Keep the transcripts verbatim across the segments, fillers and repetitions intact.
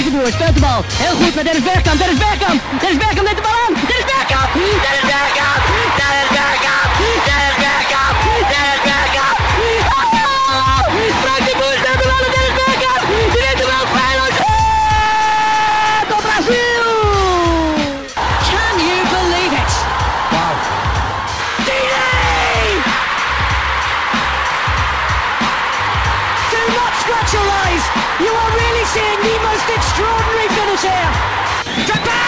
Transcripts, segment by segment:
tussendoor, speelt de bal. Heel goed met Dennis Bergkamp, Dennis Bergkamp. Dennis Bergkamp neemt de bal aan. Dennis Bergkamp, Dennis Bergkamp, Dennis Bergkamp, Dennis Bergkamp, Dennis Bergkamp. Oh! Frank de Boer neemt de bal aan Dennis Bergkamp. Die neemt de bal feilloos. Tot Brazil! Can you believe it? Wow. D D! Do not scratch your eyes. You are really seeing the most extraordinary finish here. Drogba!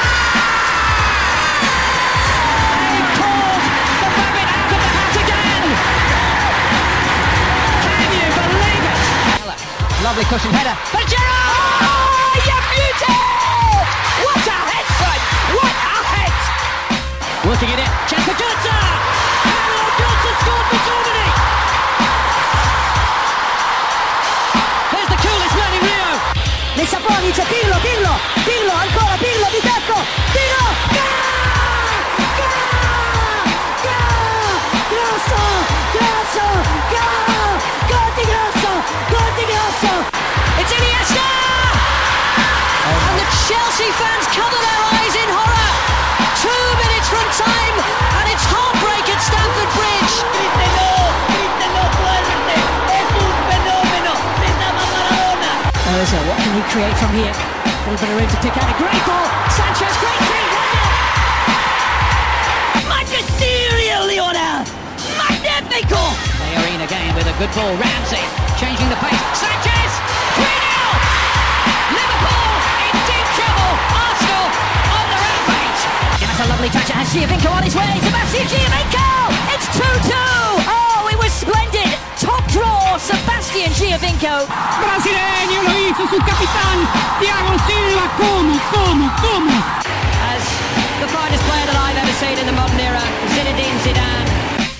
They called the rabbit out of the hat again. Can you believe it? Lovely cushion header. But Gerrard! Oh, you beauty! What a head, son! What a head! Working in it. Chance for Götze! Hello, Götze scored for Germany! There's the coolest man in Rio! Lissaboni c'è Pirlo, Pirlo, Pirlo, ancora Pirlo di tacco, Pirlo, Ga! Ga! Ga! Grosso, Grosso, Ga! Gol di Grosso, gol di Grosso! It's Iniesta! And the Chelsea fans cover their eyes in horror! Two minutes from time, and it's heartbreak at Stamford Bridge! Grítelo, grítelo fuerte, es un fenómeno, gritaba Maradona! Oh, so what can he create from here? A little bit of room to pick out a great ball. Sanchez, great feed, Magisterial, Lionel! Magnifico! Mayorine again with a good ball. Ramsey changing the pace. Sanchez! three nil! Liverpool in deep trouble. Arsenal on the rampage. That's a lovely touch. It has Giovinco on his way. Sebastian Giovinco! It's two two! Oh, it was splendid! Top draw, Sebastian Giovinco. Brasileño lo hizo su capitán, Thiago Silva. Como, como, como. As the finest player that I've ever seen in the modern era, Zinedine Zidane.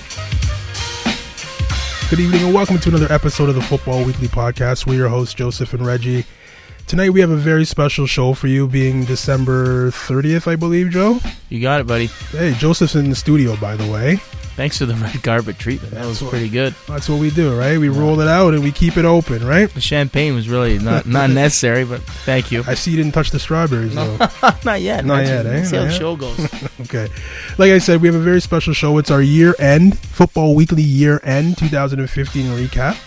Good evening and welcome to another episode of the Football Weekly Podcast. We're your hosts, Joseph and Reggie. Tonight we have a very special show for you, being December thirtieth, I believe, Joe? You got it, buddy. Hey, Joseph's in the studio, by the way. Thanks for the red carpet treatment. That was pretty good. That's what we do, right? We roll it out and we keep it open, right? The champagne was really not, not necessary, but thank you. I see you didn't touch the strawberries, though. Not yet. Not Not yet, eh? See Not how the yet? show goes. Okay. Like I said, we have a very special show. It's our year-end, Football Weekly year-end twenty fifteen recap.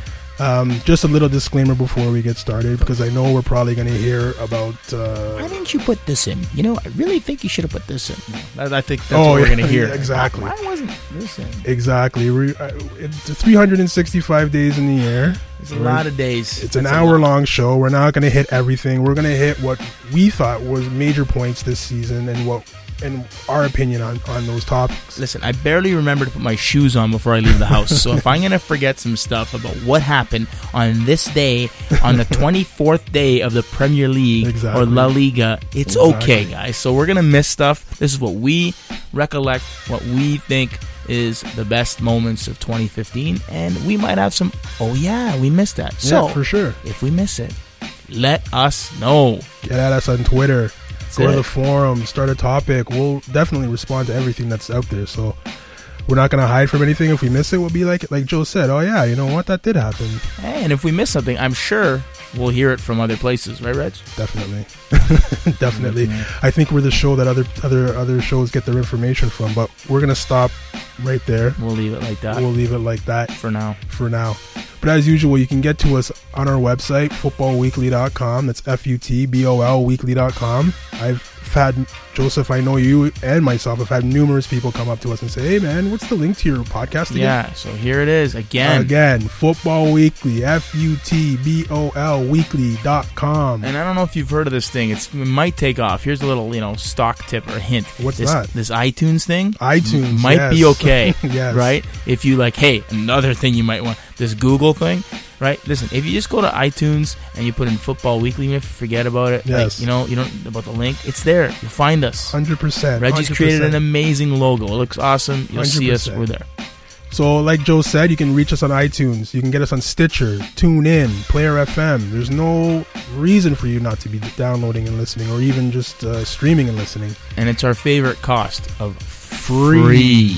Um, just a little disclaimer before we get started, because I know we're probably going to hear about... Uh, Why didn't you put this in? You know, I really think you should have put this in. I, I think that's Oh, what we're yeah, going to hear. yeah, exactly. Why wasn't this in? Exactly. We, uh, it's three hundred sixty-five days in the year. It's a lot of days. It's an That's a hour-long show. We're not going to hit everything. We're going to hit what we thought was major points this season and what, and our opinion on, on those topics. Listen, I barely remember to put my shoes on before I leave the house. So if I'm going to forget some stuff about what happened on this day, on the twenty-fourth day of the Premier League Exactly. or La Liga, it's Exactly. okay, guys. So we're going to miss stuff. This is what we recollect, what we think is the best moments of twenty fifteen. And we might have some, oh yeah, we missed that. So Yeah, for sure. if we miss it, let us know. Get at us on Twitter. That's Go to it. the forum. Start a topic. We'll definitely respond to everything that's out there. So we're not going to hide from anything. If we miss it, we'll be like, like Joe said, oh yeah, you know what? That did happen. Hey, and if we miss something, I'm sure we'll hear it from other places, right, Reg? Definitely. Definitely. Mhm. I think we're the show that other other other shows get their information from, but we're going to stop right there. We'll leave it like that We'll leave it like that for now. for now. But as usual, you can get to us on our website, football weekly dot com. That's F U T B O L weekly dot com. I've had, Joseph, I know you and myself have had numerous people come up to us and say, hey man, what's the link to your podcast again? Yeah, so here it is again. Again, Football Weekly, F U T B O L weekly dot com. And I don't know if you've heard of this thing. It's, it might take off. Here's a little, you know, stock tip or hint. What's this, that? This iTunes thing iTunes, might yes. be okay, Yes. right? If you like, hey, another thing you might want, this Google thing, right? Listen, if you just go to iTunes and you put in Football Weekly, even if you forget about it, Yes. like, you know, you don't about the link, it's there. You'll find us. one hundred percent. Reggie's one hundred created percent. an amazing logo. It looks awesome. You'll see us. one hundred percent. We're there. So, like Joe said, you can reach us on iTunes. You can get us on Stitcher, TuneIn, Player F M. There's no reason for you not to be downloading and listening, or even just uh, streaming and listening. And it's our favorite cost of Free. free.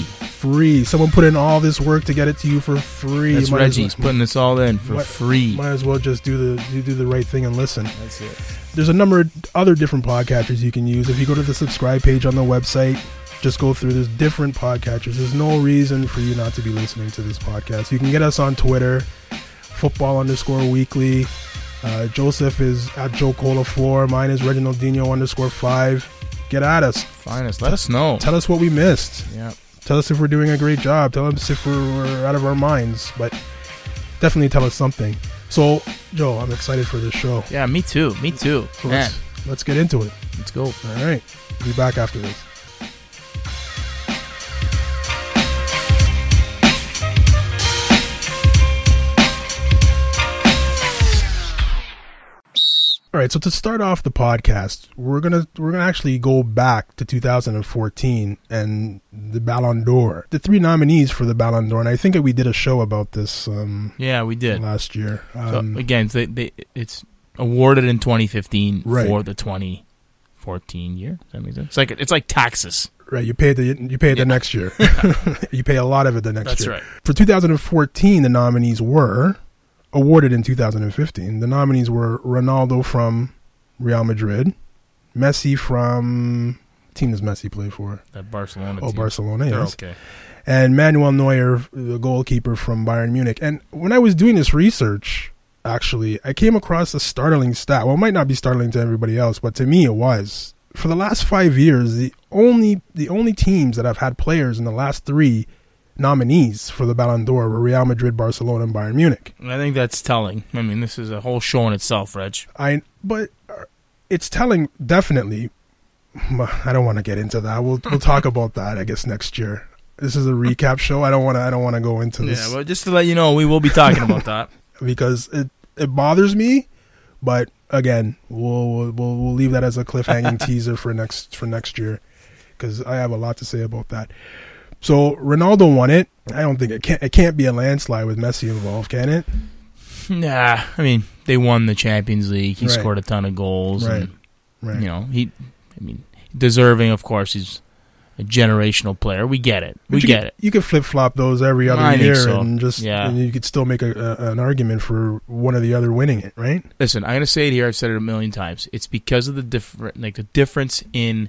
free. Someone put in all this work to get it to you for free. That's You might Reggie. as He's well- putting this all in for might- free. Might as well just do the you do the right thing and listen. That's it. There's a number of other different podcatchers you can use. If you go to the subscribe page on the website, just go through. There's different podcatchers. There's no reason for you not to be listening to this podcast. You can get us on Twitter, football underscore weekly. Uh, Joseph is at Joe Cola four. Mine is Reginald Dino underscore five. Get at us. Find us. Let us know. Tell us what we missed. Yeah. Tell us if we're doing a great job. Tell us if we're, we're out of our minds. But definitely tell us something. So, Joe, I'm excited for this show. Yeah, me too. Me too. So Man, let's, let's get into it. let's go. All right. We'll be back after this. All right, so to start off the podcast, we're gonna we're gonna actually go back to two thousand fourteen and the Ballon d'Or, the three nominees for the Ballon d'Or, and I think that we did a show about this um, Yeah, we did. last year. So, Um, again, they, they, it's awarded in twenty fifteen Right. for the twenty fourteen year. Does that make sense? It's like it's like taxes. right, you pay it the you pay it Yeah. the next year. You pay a lot of it the next That's year. right. For two thousand fourteen, the nominees were awarded in two thousand fifteen. The nominees were Ronaldo from Real Madrid, Messi from team does Messi play for? That Barcelona. Oh, team. Barcelona, They're yes. okay. And Manuel Neuer, the goalkeeper from Bayern Munich. And when I was doing this research, actually, I came across a startling stat. Well, it might not be startling to everybody else, but to me it was. For the last five years, the only the only teams that have had players in the last three nominees for the Ballon d'Or were Real Madrid, Barcelona, and Bayern Munich. And I think that's telling. I mean, this is a whole show in itself, Reg. I but uh, it's telling definitely. I don't want to get into that. We'll we'll talk about that, I guess, next year. This is a recap show. I don't want to. I don't want to go into this. Yeah, well, just to let you know, we will be talking about that. Because it it bothers me, but again, we'll we'll we'll leave that as a cliffhanging teaser for next for next year, because I have a lot to say about that. So Ronaldo won it. I don't think it can't it can't be a landslide with Messi involved, can it? Nah, I mean, they won the Champions League. He Right. scored a ton of goals. Right. And, Right. you know, he, I mean, deserving, of course, he's a generational player. We get it. We But you get could, it. You could flip flop those every other I think year, so. and just Yeah. and you could still make a, a, an argument for one or the other winning it, right? Listen, I'm going to say it here. I've said it a million times. It's because of the different, like the difference in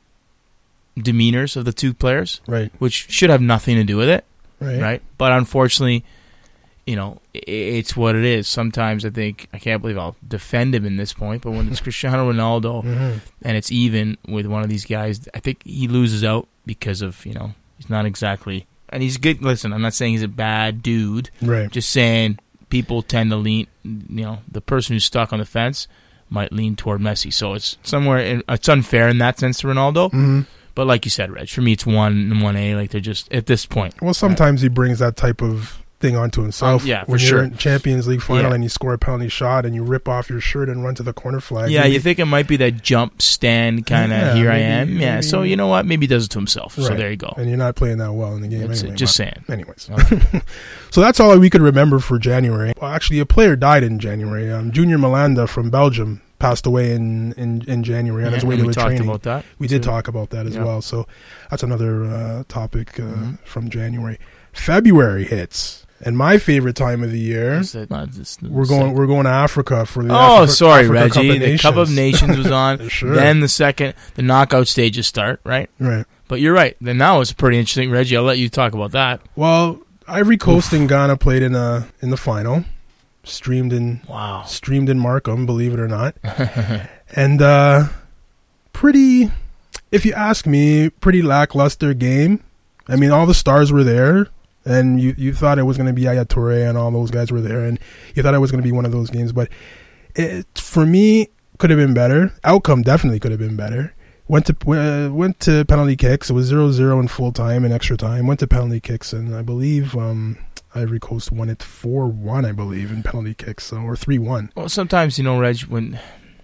demeanors of the two players, Right. which should have nothing to do with it, Right. right? But unfortunately, you know, i- it's what it is. Sometimes I think, I can't believe I'll defend him in this point, but when it's Cristiano Ronaldo Mhm. and it's even with one of these guys, I think he loses out because of, you know, he's not exactly, and he's good. Listen, I'm not saying he's a bad dude. Right. Just saying people tend to lean, you know, the person who's stuck on the fence might lean toward Messi. So it's somewhere, in, it's unfair in that sense to Ronaldo. Mhm. But like you said, Reg, for me it's one and one A. Like they're just, at this point. Well, sometimes he brings that type of thing onto himself. Um, yeah, for when sure. you're in Champions League final Yeah. and you score a penalty shot and you rip off your shirt and run to the corner flag. Yeah, maybe- you think it might be that jump stand kind of, Yeah, here I maybe- am. Yeah, maybe- so you know what? Maybe he does it to himself. So Right. there you go. And you're not playing that well in the game That's anyway. it. Just but- saying. Anyways. Okay. So that's all we could remember for January. Well, actually, a player died in January. Um, Junior Malanda from Belgium passed away in, in, in January on his Yeah, way and to we a talked training. about that. We did too. talk about that as Yeah. well. So that's another uh, topic uh, Mhm. from January. February hits, and my favorite time of the year. Is that not just- We're going. We're going to Africa for the. Oh, Africa, sorry, Africa Cup Reggie. of The Cup of Nations. Nations was on. Sure. Then the second, the knockout stages start, right? Right. But you're right. Then now it's pretty interesting, Reggie. I'll let you talk about that. Well, Ivory Coast and Ghana played in a in the final. Streamed in Wow. streamed in Markham, believe it or not, and uh, pretty. If you ask me, pretty lackluster game. I mean, all the stars were there, and you, you thought it was going to be Yaya Toure and all those guys were there, and you thought it was going to be one of those games. But it, for me, could have been better. Outcome definitely could have been better. Went to uh, went to penalty kicks. It was zero zero in full time and extra time. Went to penalty kicks, and I believe um, Ivory Coast won it four one, I believe, in penalty kicks, so, or three one. Well, sometimes, you know, Reg, when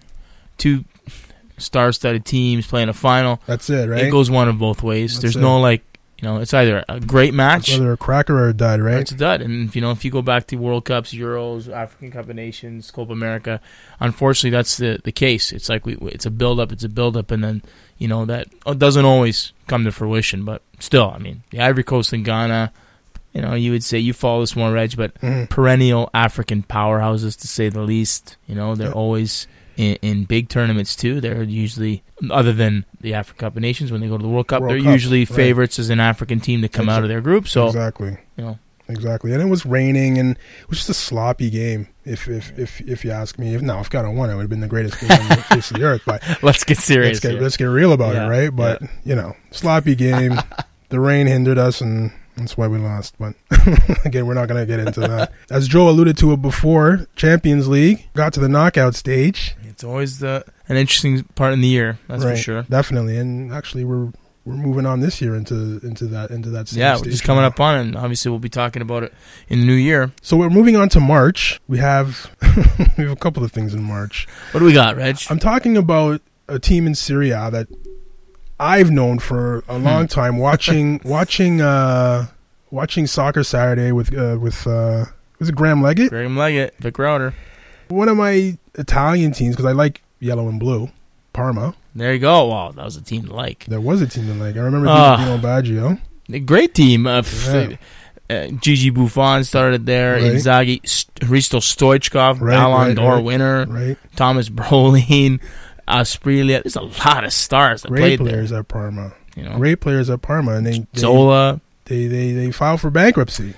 two star-studded teams play in a final, That's it, right? it goes one of both ways. That's There's it. no, like, you know, it's either a great match Whether a cracker or a dud, or right? it's a dud. And, if, you know, if you go back to World Cups, Euros, African Cup of Nations, Copa America, unfortunately, that's the, the case. It's like we, it's a build-up, it's a build-up, and then, you know, that doesn't always come to fruition. But still, I mean, the Ivory Coast and Ghana, you know, you would say you follow this more, Reg, but mm-hmm. perennial African powerhouses, to say the least. You know, they're yeah. always in, in big tournaments, too. They're usually, other than the African Cup of Nations, when they go to the World Cup, World they're Cup, usually right. favorites as an African team to come exactly. out of their group. So, exactly. You know. Exactly. And it was raining, and it was just a sloppy game, if if if, if you ask me. If, no, if Ghana won, it would have been the greatest game on the face of the earth. But let's get serious. Let's get, here. let's get real about yeah. it, right? But, yeah. you know, sloppy game. The rain hindered us, and that's why we lost. But, again, we're not going to get into that. As Joe alluded to it before, Champions League got to the knockout stage. It's always the an interesting part in the year, that's right, for sure. Definitely. And actually, we're... We're moving on this year into into that into that same yeah, stage. We're just coming up on it, and obviously we'll be talking about it in the new year. So we're moving on to March. We have we have a couple of things in March. What do we got, Reg? I'm talking about a team in Serie A that I've known for a long hmm. time. Watching watching uh, watching Soccer Saturday with uh, with uh, was it Graham Leggett? Graham Leggett, Vic Router. One of my Italian teams, because I like yellow and blue. Parma. There you go. Wow, that was a team to like. There was a team to like. I remember uh, Dino Baggio. A great team. Uh, yeah. uh, Gigi Buffon started there. Right. Inzaghi, St- Hristo Stoichkov, right, Ballon right, d'Or right, winner. Right. Thomas Brolin, Asprilla. There's a lot of stars that great played players there. at Parma. You know? Great players at Parma, and they, they Zola. They, they they filed for bankruptcy.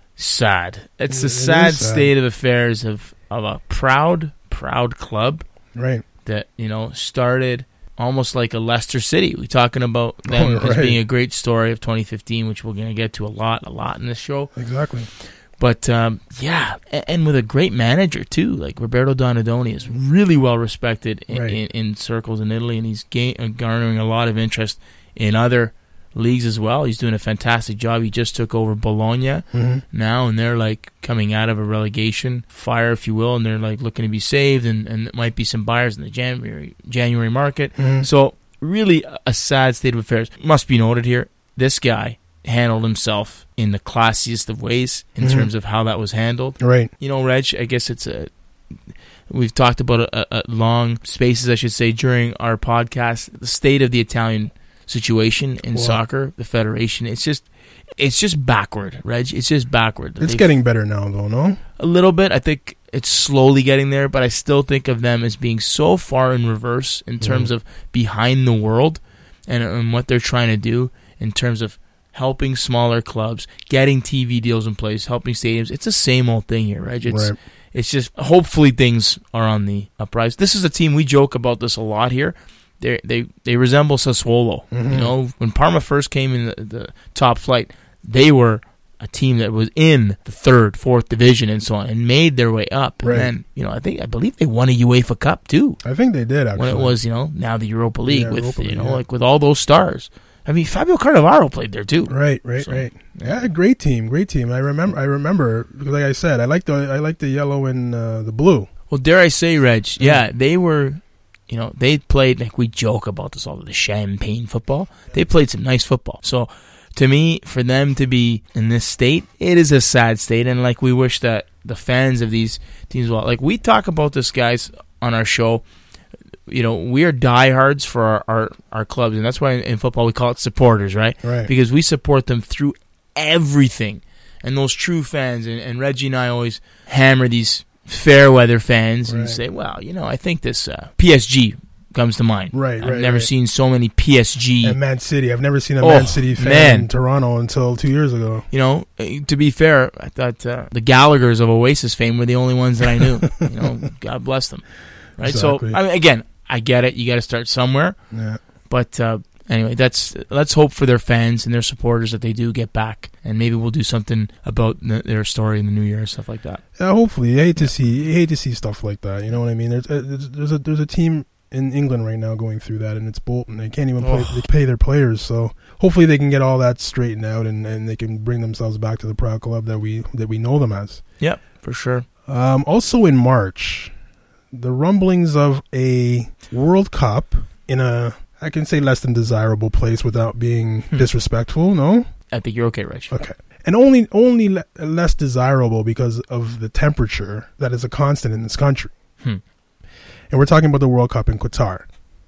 Sad. It's it, the sad, sad state of affairs of of a proud, proud club. Right. That, you know, started almost like a Leicester City. We're talking about them oh, right. as being a great story of twenty fifteen, which we're going to get to a lot, a lot in this show. Exactly. But, um, yeah, and, and with a great manager, too. Like, Roberto Donadoni is really well respected in, right. in, in circles in Italy, and he's ga- garnering a lot of interest in other leagues as well. He's doing a fantastic job. He just took over Bologna mm-hmm. now, and they're like coming out of a relegation fire, if you will, and they're like looking to be saved, and, and there might be some buyers in the January January market. Mm-hmm. So really a sad state of affairs. Must be noted here, this guy handled himself in the classiest of ways in mm-hmm. terms of how that was handled. Right. You know, Reg, I guess it's a we've talked about a, a long spaces, I should say, during our podcast, the state of the Italian situation in well, soccer, the federation. It's just it's just backward, Reg. It's just backward. It's They've, getting better now, though, no? A little bit. I think it's slowly getting there, but I still think of them as being so far in reverse in terms mm. of behind the world and, and what they're trying to do in terms of helping smaller clubs, getting T V deals in place, helping stadiums. It's the same old thing here, Reg. It's, right. it's just hopefully things are on the uprise. This is a team, we joke about this a lot here. They they they resemble Sassuolo. Mm-hmm. You know, when Parma first came in the, the top flight, they were a team that was in the third, fourth division and so on, and made their way up. Right. And then, you know, I think I believe they won a UEFA Cup too. I think they did actually. When it was, you know, now the Europa League yeah, with Europa you League, know, yeah. like with all those stars. I mean, Fabio Cannavaro played there too. Right, right, so, right. Yeah, great team, great team. I remember, I remember, because like I said, I like the I like the yellow and uh, the blue. Well, dare I say, Reg? Mm. Yeah, they were. You know, they played, like we joke about this all, the champagne football. They played some nice football. So, to me, for them to be in this state, it is a sad state. And, like, we wish that the fans of these teams, well, like, we talk about this, guys, on our show. You know, we are diehards for our, our, our clubs. And that's why in, in football we call it supporters, right? Right. Because we support them through everything. And those true fans, and, and Reggie and I always hammer these fair weather fans and right. say, well, you know, I think this uh, P S G comes to mind. Right, I've right, never right. seen so many P S G. And Man City. I've never seen a Oh, Man City fan man. in Toronto until two years ago. You know, to be fair, I thought uh, the Gallaghers of Oasis fame were the only ones that I knew. You know, God bless them. Right. Exactly. So, I mean, again, I get it. You got to start somewhere. Yeah. But uh, anyway, that's let's hope for their fans and their supporters that they do get back, and maybe we'll do something about n- their story in the new year and stuff like that. Yeah, hopefully. You hate to see you hate to see stuff like that. You know what I mean? There's a, there's a there's a team in England right now going through that, and it's Bolton. They can't even play, oh. they pay their players. So hopefully they can get all that straightened out, and, and they can bring themselves back to the proud club that we that we know them as. Yep, for sure. Um, also in March, the rumblings of a World Cup in a, I can say, less than desirable place without being hmm. disrespectful. No, I think you're okay, Rich. Okay. And only only le- less desirable because of the temperature that is a constant in this country. Hmm. And we're talking about the World Cup in Qatar.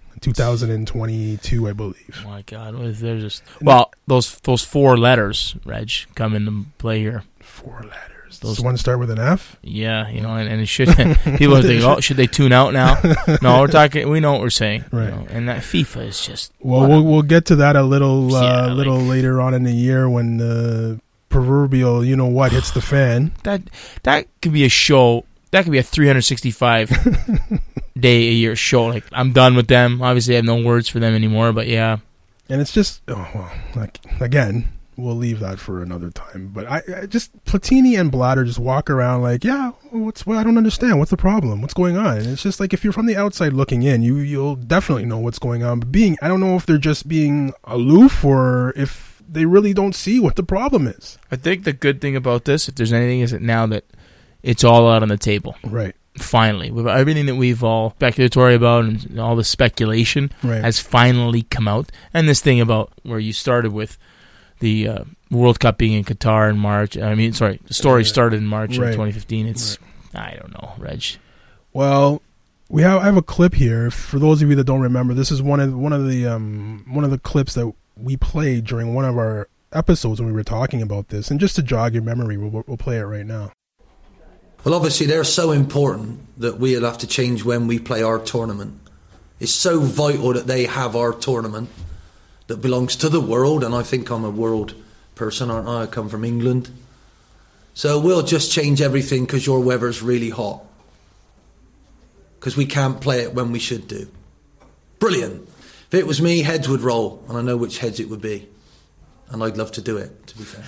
two thousand twenty-two, I believe. Oh my God, they're just well those those four letters, Reg, come into play here. Four letters. Those Does one start with an F? Yeah, you know, and, and it should people are thinking, oh, should they tune out now? No, we're talking. We know what we're saying, right? You know, and that FIFA is just well, we'll we'll get to that a little uh, yeah, little like, later on in the year when the proverbial, you know what, hits the fan. That that could be a show. That could be a three hundred sixty-five day a year show. Like, I'm done with them. Obviously, I have no words for them anymore. But yeah, and it's just oh well, like again, we'll leave that for another time. But I, I just Platini and Blatter just walk around like, yeah, what's what? I don't understand. What's the problem? What's going on? And it's just like if you're from the outside looking in, you you'll definitely know what's going on. But being, I don't know if they're just being aloof or if they really don't see what the problem is. I think the good thing about this, if there's anything, is that now that it's all out on the table. Right. Finally. With everything that we've all speculatory about and all the speculation right. has finally come out. And this thing about where you started with the uh, World Cup being in Qatar in March. I mean, sorry, the story started in March right. of twenty fifteen. It's, right. I don't know, Reg. Well, we have I have a clip here. For those of you that don't remember, this is one of one of the um, one of the clips that we played during one of our episodes when we were talking about this. And just to jog your memory, we'll, we'll play it right now. Well, obviously, they're so important that we'll have to change when we play our tournament. It's so vital that they have our tournament that belongs to the world, and I think I'm a world person, aren't I? I come from England. So we'll just change everything because your weather's really hot. Because we can't play it when we should do. Brilliant. If it was me, heads would roll, and I know which heads it would be. And I'd love to do it, to be fair.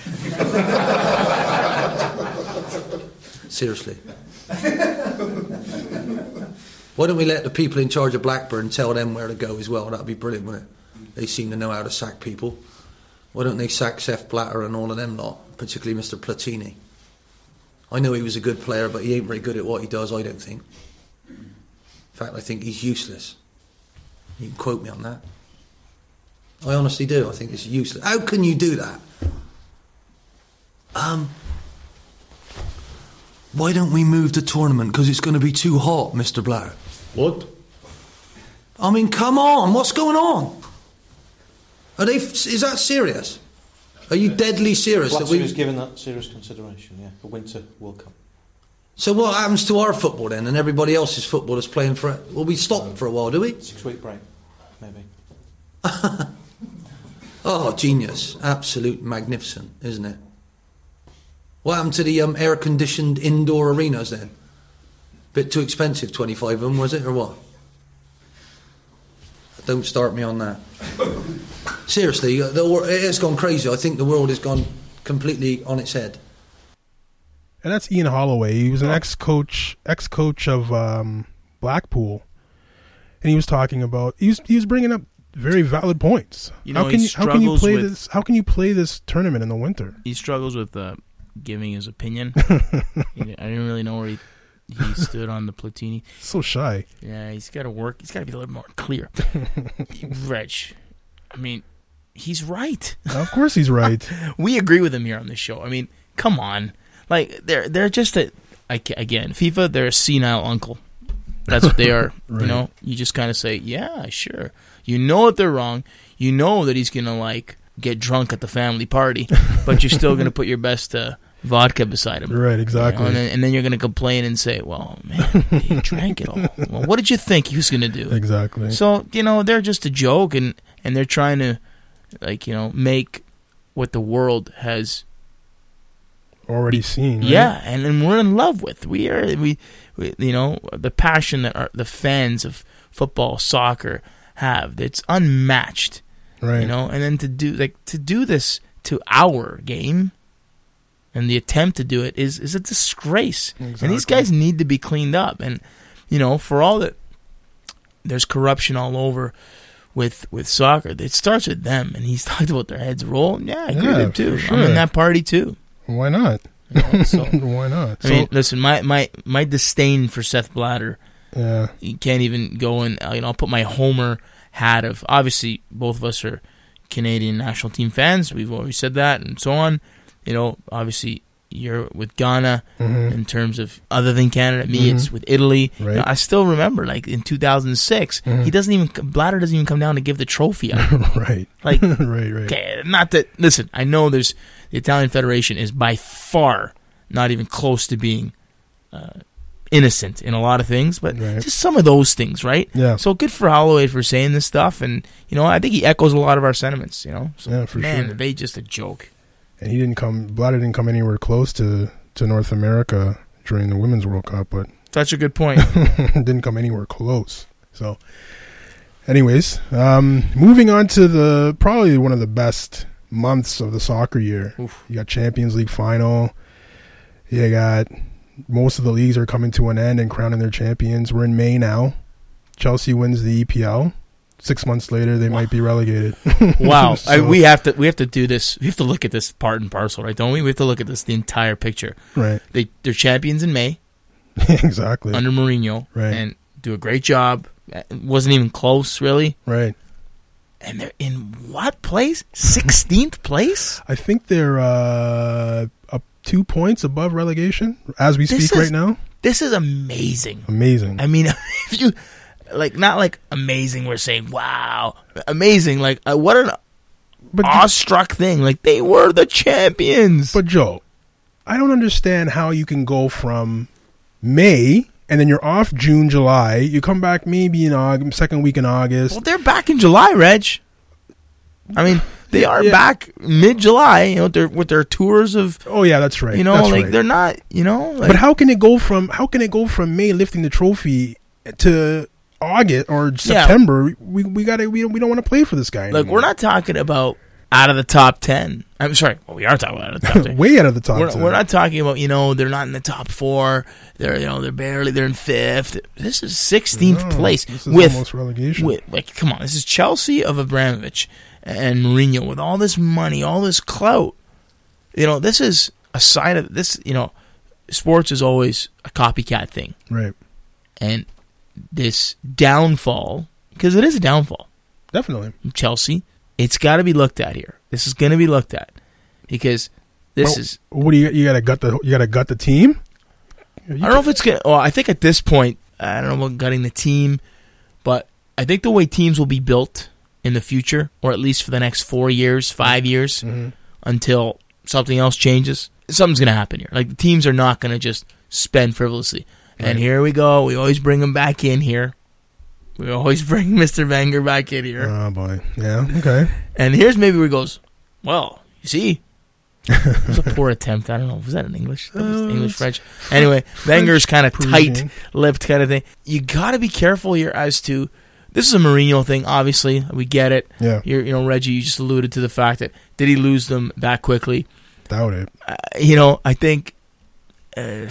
Seriously. Why don't we let the people in charge of Blackburn tell them where to go as well? That'd be brilliant, wouldn't it? They seem to know how to sack people. Why don't they sack Seth Blatter and all of them lot, particularly Mister Platini? I know he was a good player, but he ain't very good at what he does, I don't think. In fact, I think he's useless. You can quote me on that. I honestly do. I think it's useless. How can you do that? Um... Why don't we move the tournament? Because it's going to be too hot, Mister Blatter. What? I mean, come on. What's going on? Are they? Is that serious? Are you deadly serious? Blatter that we is given that serious consideration, yeah, the Winter World Cup. So what happens to our football then, and everybody else's football that's playing for it? Will we stop um, for a while, do we? Six-week break, maybe. Oh, genius. Absolute magnificent, isn't it? What happened to the um, air-conditioned indoor arenas then? Bit too expensive, twenty-five of them, was it, or what? Don't start me on that. Seriously, the, it has gone crazy. I think the world has gone completely on its head. And that's Ian Holloway. He was an ex-coach, ex-coach of um, Blackpool, and he was talking about. He was he was bringing up very valid points. You know, how can he you how can you play with, this? How can you play this tournament in the winter? He struggles with uh, giving his opinion. I didn't really know where he he stood on the Platini. So shy. Yeah, he's got to work. He's got to be a little more clear. Reg, I mean, he's right. Of course, he's right. We agree with him here on this show. I mean, come on. Like, they're they're just a, again, FIFA, they're a senile uncle. That's what they are. Right. You know, you just kind of say, yeah, sure. You know that they're wrong. You know that he's going to, like, get drunk at the family party, but you're still going to put your best uh, vodka beside him. Right, exactly. You know? and, then, and then you're going to complain and say, well, man, he drank it all. Well, what did you think he was going to do? Exactly. So, you know, they're just a joke, and, and they're trying to, like, you know, make what the world has already be, seen. Right? Yeah, and, and we're in love with. We are, we, we, you know, the passion that our, the fans of football, soccer have. It's unmatched. Right. You know, and then to do like to do this to our game, and the attempt to do it is is a disgrace. Exactly. And these guys need to be cleaned up. And you know, for all that there's corruption all over with with soccer, it starts with them. And he's talked about their heads roll. Yeah, I agree yeah, with it too. Sure. I'm in that party too. Why not? You know, so, Why not? I so, mean, listen, my, my, my disdain for Seth Blatter. Yeah. You can't even go and you know. I'll put my Homer hat of, obviously both of us are Canadian national team fans. We've always said that and so on. You know, obviously you're with Ghana Mhm. in terms of other than Canada. Me, Mhm. it's with Italy. Right. You know, I still remember, like in two thousand six, Mhm. he doesn't even Blatter doesn't even come down to give the trophy out. right. Like, right, right. okay, not that. Listen, I know there's the Italian Federation is by far not even close to being uh, innocent in a lot of things, but Right. just some of those things, right? Yeah. So good for Holloway for saying this stuff, and you know, I think he echoes a lot of our sentiments. You know, so Yeah, for man, sure. are they just a joke? And he didn't come. Blatter didn't come anywhere close to, to North America during the Women's World Cup, but Such a good point. didn't come anywhere close. So, anyways, um, moving on to the probably one of the best months of the soccer year. Oof. You got Champions League final. You got most of the leagues are coming to an end and crowning their champions. We're in May now. Chelsea wins the E P L. Six months later, they might be relegated. Wow, So- I, we have to we have to do this. We have to look at this part and parcel, right? Don't we? We have to look at this the entire picture. Right. They they're champions in May Exactly. under Mourinho, Right. and do a great job. It wasn't even close, really. Right. And they're in what place? Sixteenth place. I think they're uh, up two points above relegation as we This speak is- right now. This is amazing. Amazing. I mean, if you like, not like amazing. We're saying wow, amazing. Like uh, what an but awestruck thing. Like they were the champions. but Joe, I don't understand how you can go from May and then you're off June, July. You come back maybe in August, second week in August. Well, they're back in July, Reg. I mean, they are Yeah. back mid-July. You know, they're with their tours of. Oh yeah, that's right. You know, That's like right. they're not. You know, like, But how can it go from how can it go from May lifting the trophy to August or September? We we got to we we don't want to play for this guy. like anymore. we're not talking about out of the top ten. I'm sorry. Well, we are talking about out of the top ten. way out of the top. We're, ten. we're not talking about, you know, they're not in the top four. They're, you know, they're barely, they're in fifth. This is sixteenth No, place This is with, almost relegation. with, like, come on, this is Chelsea of Abramovich and Mourinho with all this money, all this clout. You know, this is a side of this, you know, sports is always a copycat thing. Right. And this downfall, because it is a downfall, Definitely. from Chelsea, it's got to be looked at here. This is going to be looked at because this Well, is. What do you you got to gut the you got to gut the team? You I don't know if it's going to. Well, I think at this point, I don't know about gutting the team, but I think the way teams will be built in the future, or at least for the next four years, five years, Mhm. until something else changes, something's going to happen here. Like, the teams are not going to just spend frivolously. And Right. here we go. We always bring them back in here. We always bring Mister Wenger back in here. Oh boy. Yeah. Okay. And here's maybe where he goes, well, you see, it was a poor attempt. I don't know. Was that in English? That was Uh, English, French. Anyway, Wenger's kind of Parisian. tight-lipped kind of thing. You got to be careful here as to, this is a Mourinho thing, obviously. We get it. Yeah. You're, you know, Reggie, you just alluded to the fact that, did he lose them that quickly? Doubt it. Uh, you know, I think, uh,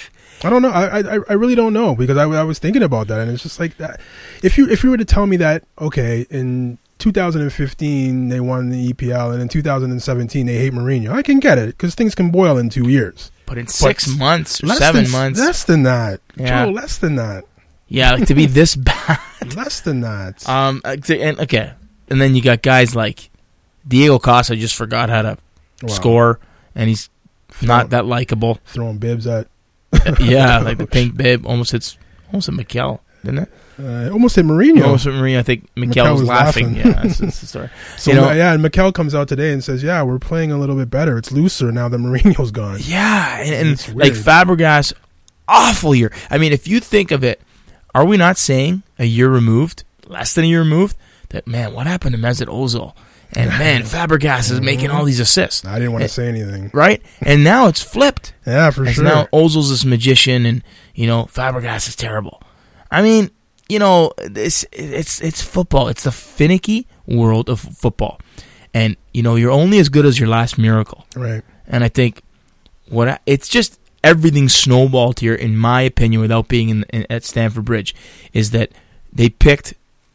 I don't know. I, I I really don't know because I, I was thinking about that and it's just like that. If you if you were to tell me that okay in two thousand fifteen they won the E P L and in two thousand seventeen they hate Mourinho, I can get it because things can boil in two years. but in six But months or Less seven than, months. less than that. Yeah. Joe, less than that. Yeah, like to be this bad. Less than that. Um, uh, to- and okay, and then you got guys like Diego Costa. Just forgot how to Wow. score, and he's not Throw- that likable. Throwing bibs at. Yeah, like the pink bib almost hits almost hit Mikel, didn't it? Uh, almost hit Mourinho. Almost hit Maria. I think Mikel Mikel was, was laughing. laughing. Yeah, that's, that's the story. So you know, yeah, and Mikel comes out today and says, "Yeah, we're playing a little bit better. It's looser now that Mourinho's gone." yeah, and, It's and like weird. Fabregas, awful year. I mean, if you think of it, are we not saying a year removed, less than a year removed, that man, what happened to Mesut Ozil? And man, Fabregas is making all these assists. I didn't want to And- say anything. Right? And now it's flipped. Yeah, for As sure. now Ozil's this magician, and you know Fabregas is terrible. I mean, you know, this it's it's football. It's the finicky world of football, and you know you're only as good as your last miracle. Right. And I think what I, it's just everything snowballed here, in my opinion, without being in, in at Stamford Bridge, is that they picked,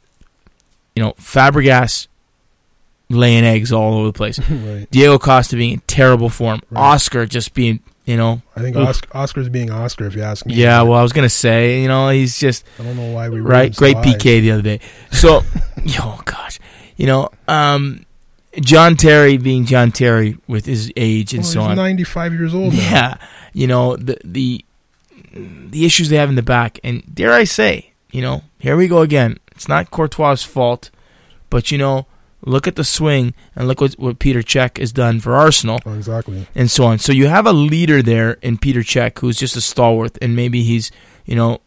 you know, Fabregas laying eggs all over the place. Right. Diego Costa being in terrible form. Right. Oscar just being, you know. I think Oof. Oscar, Oscar's being Oscar, if you ask me. Yeah, well, I was going to say, you know, he's just, I don't know why we right? raised Great so P high. K the other day. So, oh, gosh. You know, um, John Terry being John Terry with his age and well, so he's on. ninety-five years old now. Yeah, you know the the the issues they have in the back, and dare I say, you know, here we go again. It's not Courtois' fault, but you know, look at the swing and look what what Peter Cech has done for Arsenal. Oh, exactly. And so on. So you have a leader there in Peter Cech who's just a stalwart, and maybe he's, you know,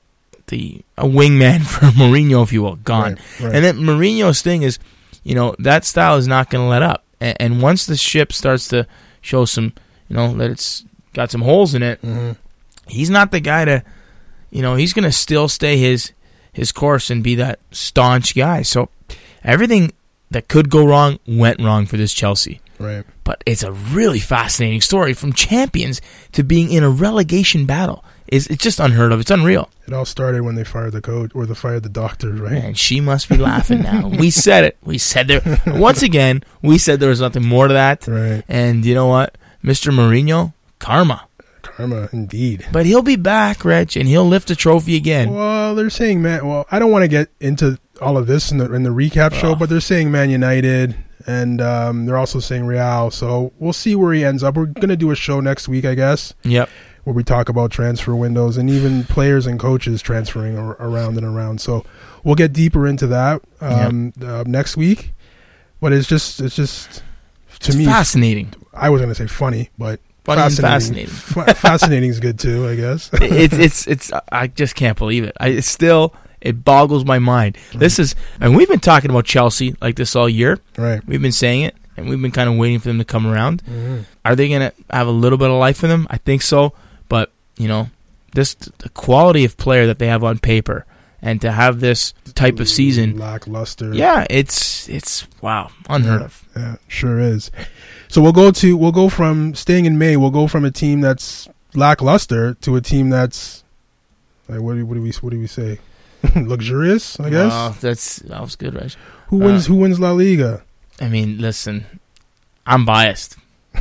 the a wingman for Mourinho, if you will, gone. Right, right. And then Mourinho's thing is, you know, that style is not going to let up. And, and once the ship starts to show some, you know, that it's got some holes in it, mm-hmm. he's not the guy to, you know, he's going to still stay his his course and be that staunch guy. So everything that could go wrong went wrong for this Chelsea. Right. But it's a really fascinating story, from champions to being in a relegation battle. It's, it's just unheard of. It's unreal. It all started when they fired the coach, or they fired the doctors, right? And she must be laughing now. We said it. We said there. Once again, we said there was nothing more to that. Right. And you know what? Mister Mourinho, karma. Karma, indeed. But he'll be back, Reg, and he'll lift a trophy again. Well, they're saying, man, well, I don't want to get into all of this in the, in the recap show, Oh. but they're saying Man United, and um, they're also saying Real. So we'll see where he ends up. We're going to do a show next week, I guess, Yep. where we talk about transfer windows and even players and coaches transferring ar- around and around. So we'll get deeper into that um, uh, next week. But it's just, it's just to It's me, fascinating. I was going to say funny, but Funny and fascinating. fascinating. Fa- fascinating is good too, I guess. it's it's it's. I just can't believe it. I it's still it boggles my mind. This is, and we've been talking about Chelsea like this all year. Right. We've been saying it, and we've been kind of waiting for them to come around. Mm-hmm. Are they going to have a little bit of life in them? I think so. But you know, this the quality of player that they have on paper, and to have this type of season, Lackluster. yeah, it's it's wow, unheard Yeah. of. Yeah, sure is. So we'll go to we'll go from staying in May. We'll go from a team that's lackluster to a team that's like what do, what do we what do we say? Luxurious, I guess. Wow, that's that was good, Reg. Who wins? uh, Who wins La Liga? I mean, listen, I'm biased.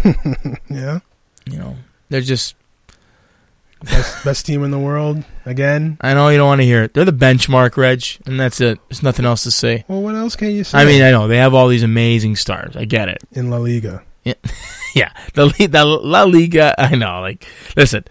Yeah, You know, they're just. best, best team in the world again. I know you don't want to hear it. They're the benchmark, Reg, and that's it. There's nothing else to say. Well, what else can you say? I mean, I know they have all these amazing stars. I get it. in La Liga, Yeah, the Li- the La Liga. I know. Like, listen,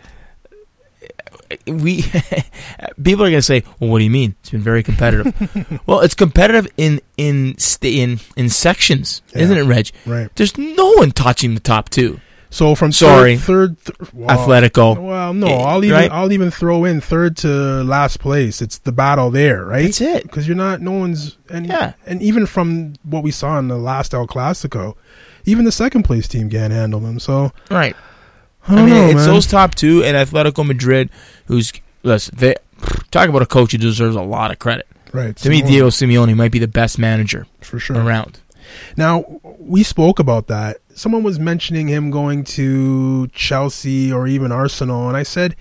we people are gonna say, "Well, what do you mean? It's been very competitive." Well, it's competitive in in sta- in in sections, Yeah. isn't it, Reg? right? There's no one touching the top two. So from Sorry. third, third th- well, Atletico. Well, no, Eh, I'll even right? I'll even throw in third to last place. It's the battle there, right? That's it. Because you're not, no one's, and Yeah. and even from what we saw in the last El Clasico, even the second place team can't handle them. So Right. I I, don't mean, know, it's man. those top two and Atletico Madrid, who's listen. They talk about a coach who deserves a lot of credit. right To me, Simeone, Diego Simeone might be the best manager for sure. around. Now we spoke about that. Someone was mentioning him going to Chelsea or even Arsenal, and I said,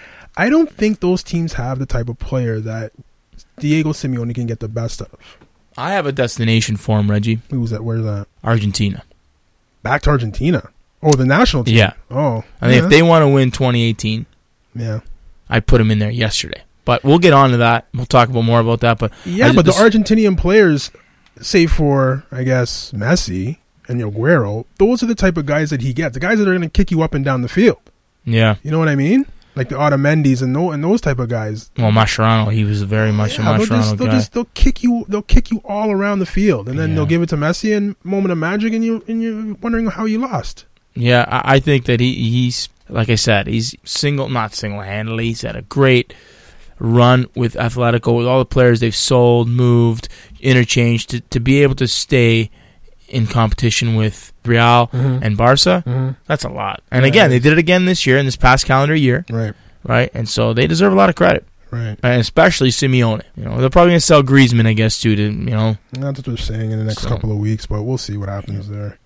I don't think those teams have the type of player that Diego Simeone can get the best of. I have a destination for him, Reggie. Who's that? Where's that? Argentina. Back to Argentina. Oh, the national team. Yeah. Oh, I think yeah. if they want to win twenty eighteen, yeah, I put him in there yesterday. But we'll get on to that. We'll talk about more about that. But yeah, I but the just- Argentinian players, save for I guess Messi and Aguero, those are the type of guys that he gets. The guys that are going to kick you up and down the field. yeah. You know what I mean? Like the Otamendi's and those and those type of guys. Well, Mascherano, he was very much Yeah, a they'll Mascherano just, they'll guy. just they'll kick you they'll kick you all around the field, and then Yeah. they'll give it to Messi and moment of magic, and you and you're wondering how you lost. Yeah, I, I think that he he's like I said, he's single, not single handedly. He's had a great run with Atletico with all the players they've sold, moved, interchanged to to be able to stay in competition with Real Mhm. and Barca. Mm-hmm. That's a lot. And Yeah, again, it they is. did it again this year in this past calendar year, Right, right? And so they deserve a lot of credit, right. and especially Simeone. You know, they're probably gonna sell Griezmann, I guess, too. To you know, That's what they're saying in the next So- couple of weeks, but we'll see what happens there.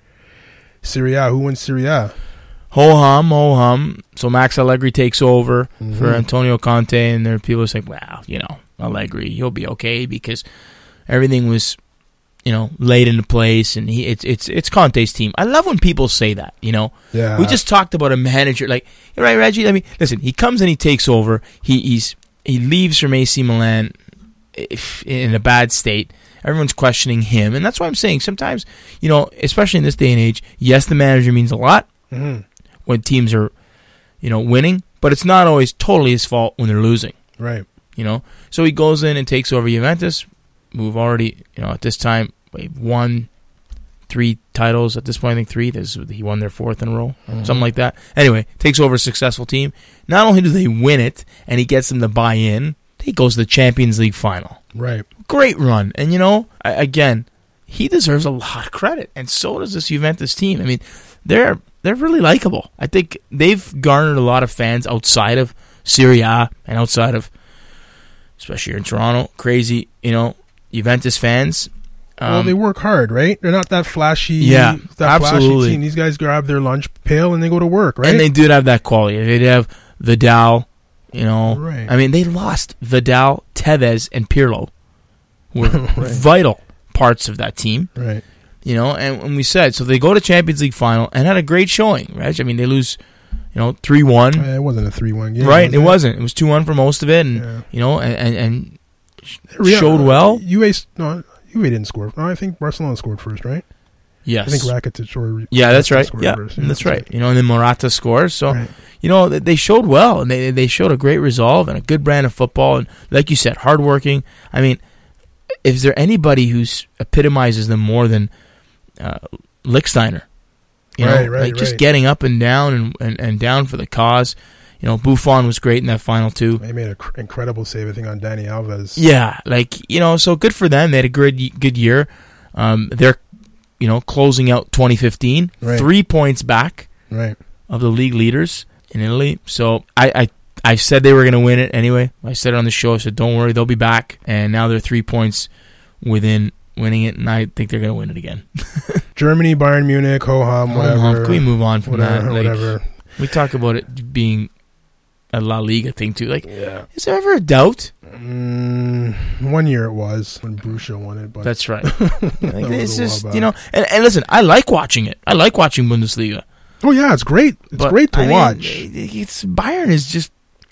Serie A, who wins Serie A? ho hum, ho hum. So Max Allegri takes over Mhm. for Antonio Conte, and there are people who say, "Well, you know, Allegri, he'll be okay because everything was, you know, laid into place, and he it's it's it's Conte's team." I love when people say that. You know, Yeah, we just talked about a manager like, you're right, Reggie. I mean, listen, he comes and he takes over. He he's he leaves from A C Milan if, in a bad state. Everyone's questioning him, and that's why I'm saying sometimes, you know, especially in this day and age, yes, the manager means a lot Mm-hmm. when teams are, you know, winning, but it's not always totally his fault when they're losing. Right. You know, so he goes in and takes over Juventus, who've already, you know, at this time they've won three titles. At this point, I think three. This, he won their fourth in a row, Mm-hmm. something like that. Anyway, takes over a successful team. Not only do they win it, and he gets them to buy in, he goes to the Champions League final. Right. Great run. And, you know, I, again, he deserves a lot of credit, and so does this Juventus team. I mean, they're they're really likable. I think they've garnered a lot of fans outside of Serie A and outside of, especially here in Toronto, crazy, you know, Juventus fans. Um, Well, they work hard, right? They're not that flashy. Yeah, that absolutely. Flashy team. These guys grab their lunch pail and they go to work, right? And they did have that quality. They did have Vidal, you know. Right. I mean, they lost Vidal, Tevez, and Pirlo, who were Right. vital parts of that team. Right. You know, and when we said, so they go to Champions League final and had a great showing, right? I mean, they lose, you know, three one. Eh, It wasn't a three one game. Right, was it wasn't. It was two one for most of it, and, Yeah. you know, and, and, and Yeah, showed well. U A, no, U A didn't score. No, I think Barcelona scored first, right? Yes. I think Rakitic or Yeah, that's Rakitic right. scored Yeah, first. that's right. You know, and then Morata scores. So, Right. you know, they- they showed well, and they they showed a great resolve and a good brand of football. And like you said, hardworking. I mean, is there anybody who's epitomizes them more than uh, Lichtsteiner? You know, Right, right, like just right. getting up and down and, and, and down for the cause. You know, Buffon was great in that final too. They made an cr- incredible save, I think, on Dani Alves. Yeah, like, you know, so good for them. They had a good good year. Um, they're, you know, closing out twenty fifteen, Right. three points back Right. of the league leaders in Italy. So I, I, I said they were going to win it anyway. I said it on the show. I said, don't worry, they'll be back. And now they're three points within winning it, and I think they're going to win it again. Germany, Bayern Munich, ho-hum, whatever. Home, Can we move on from whatever, that? Like, whatever. we talk about it being a La Liga thing too. Like, Yeah. is there ever a doubt? Mm, one year it was when Borussia won it, but That's right. Like, That was it's a while just, back. you know, and, and listen, I like watching it. I like watching Bundesliga. oh yeah, it's great. It's But, great to I mean, watch. it's Bayern is just,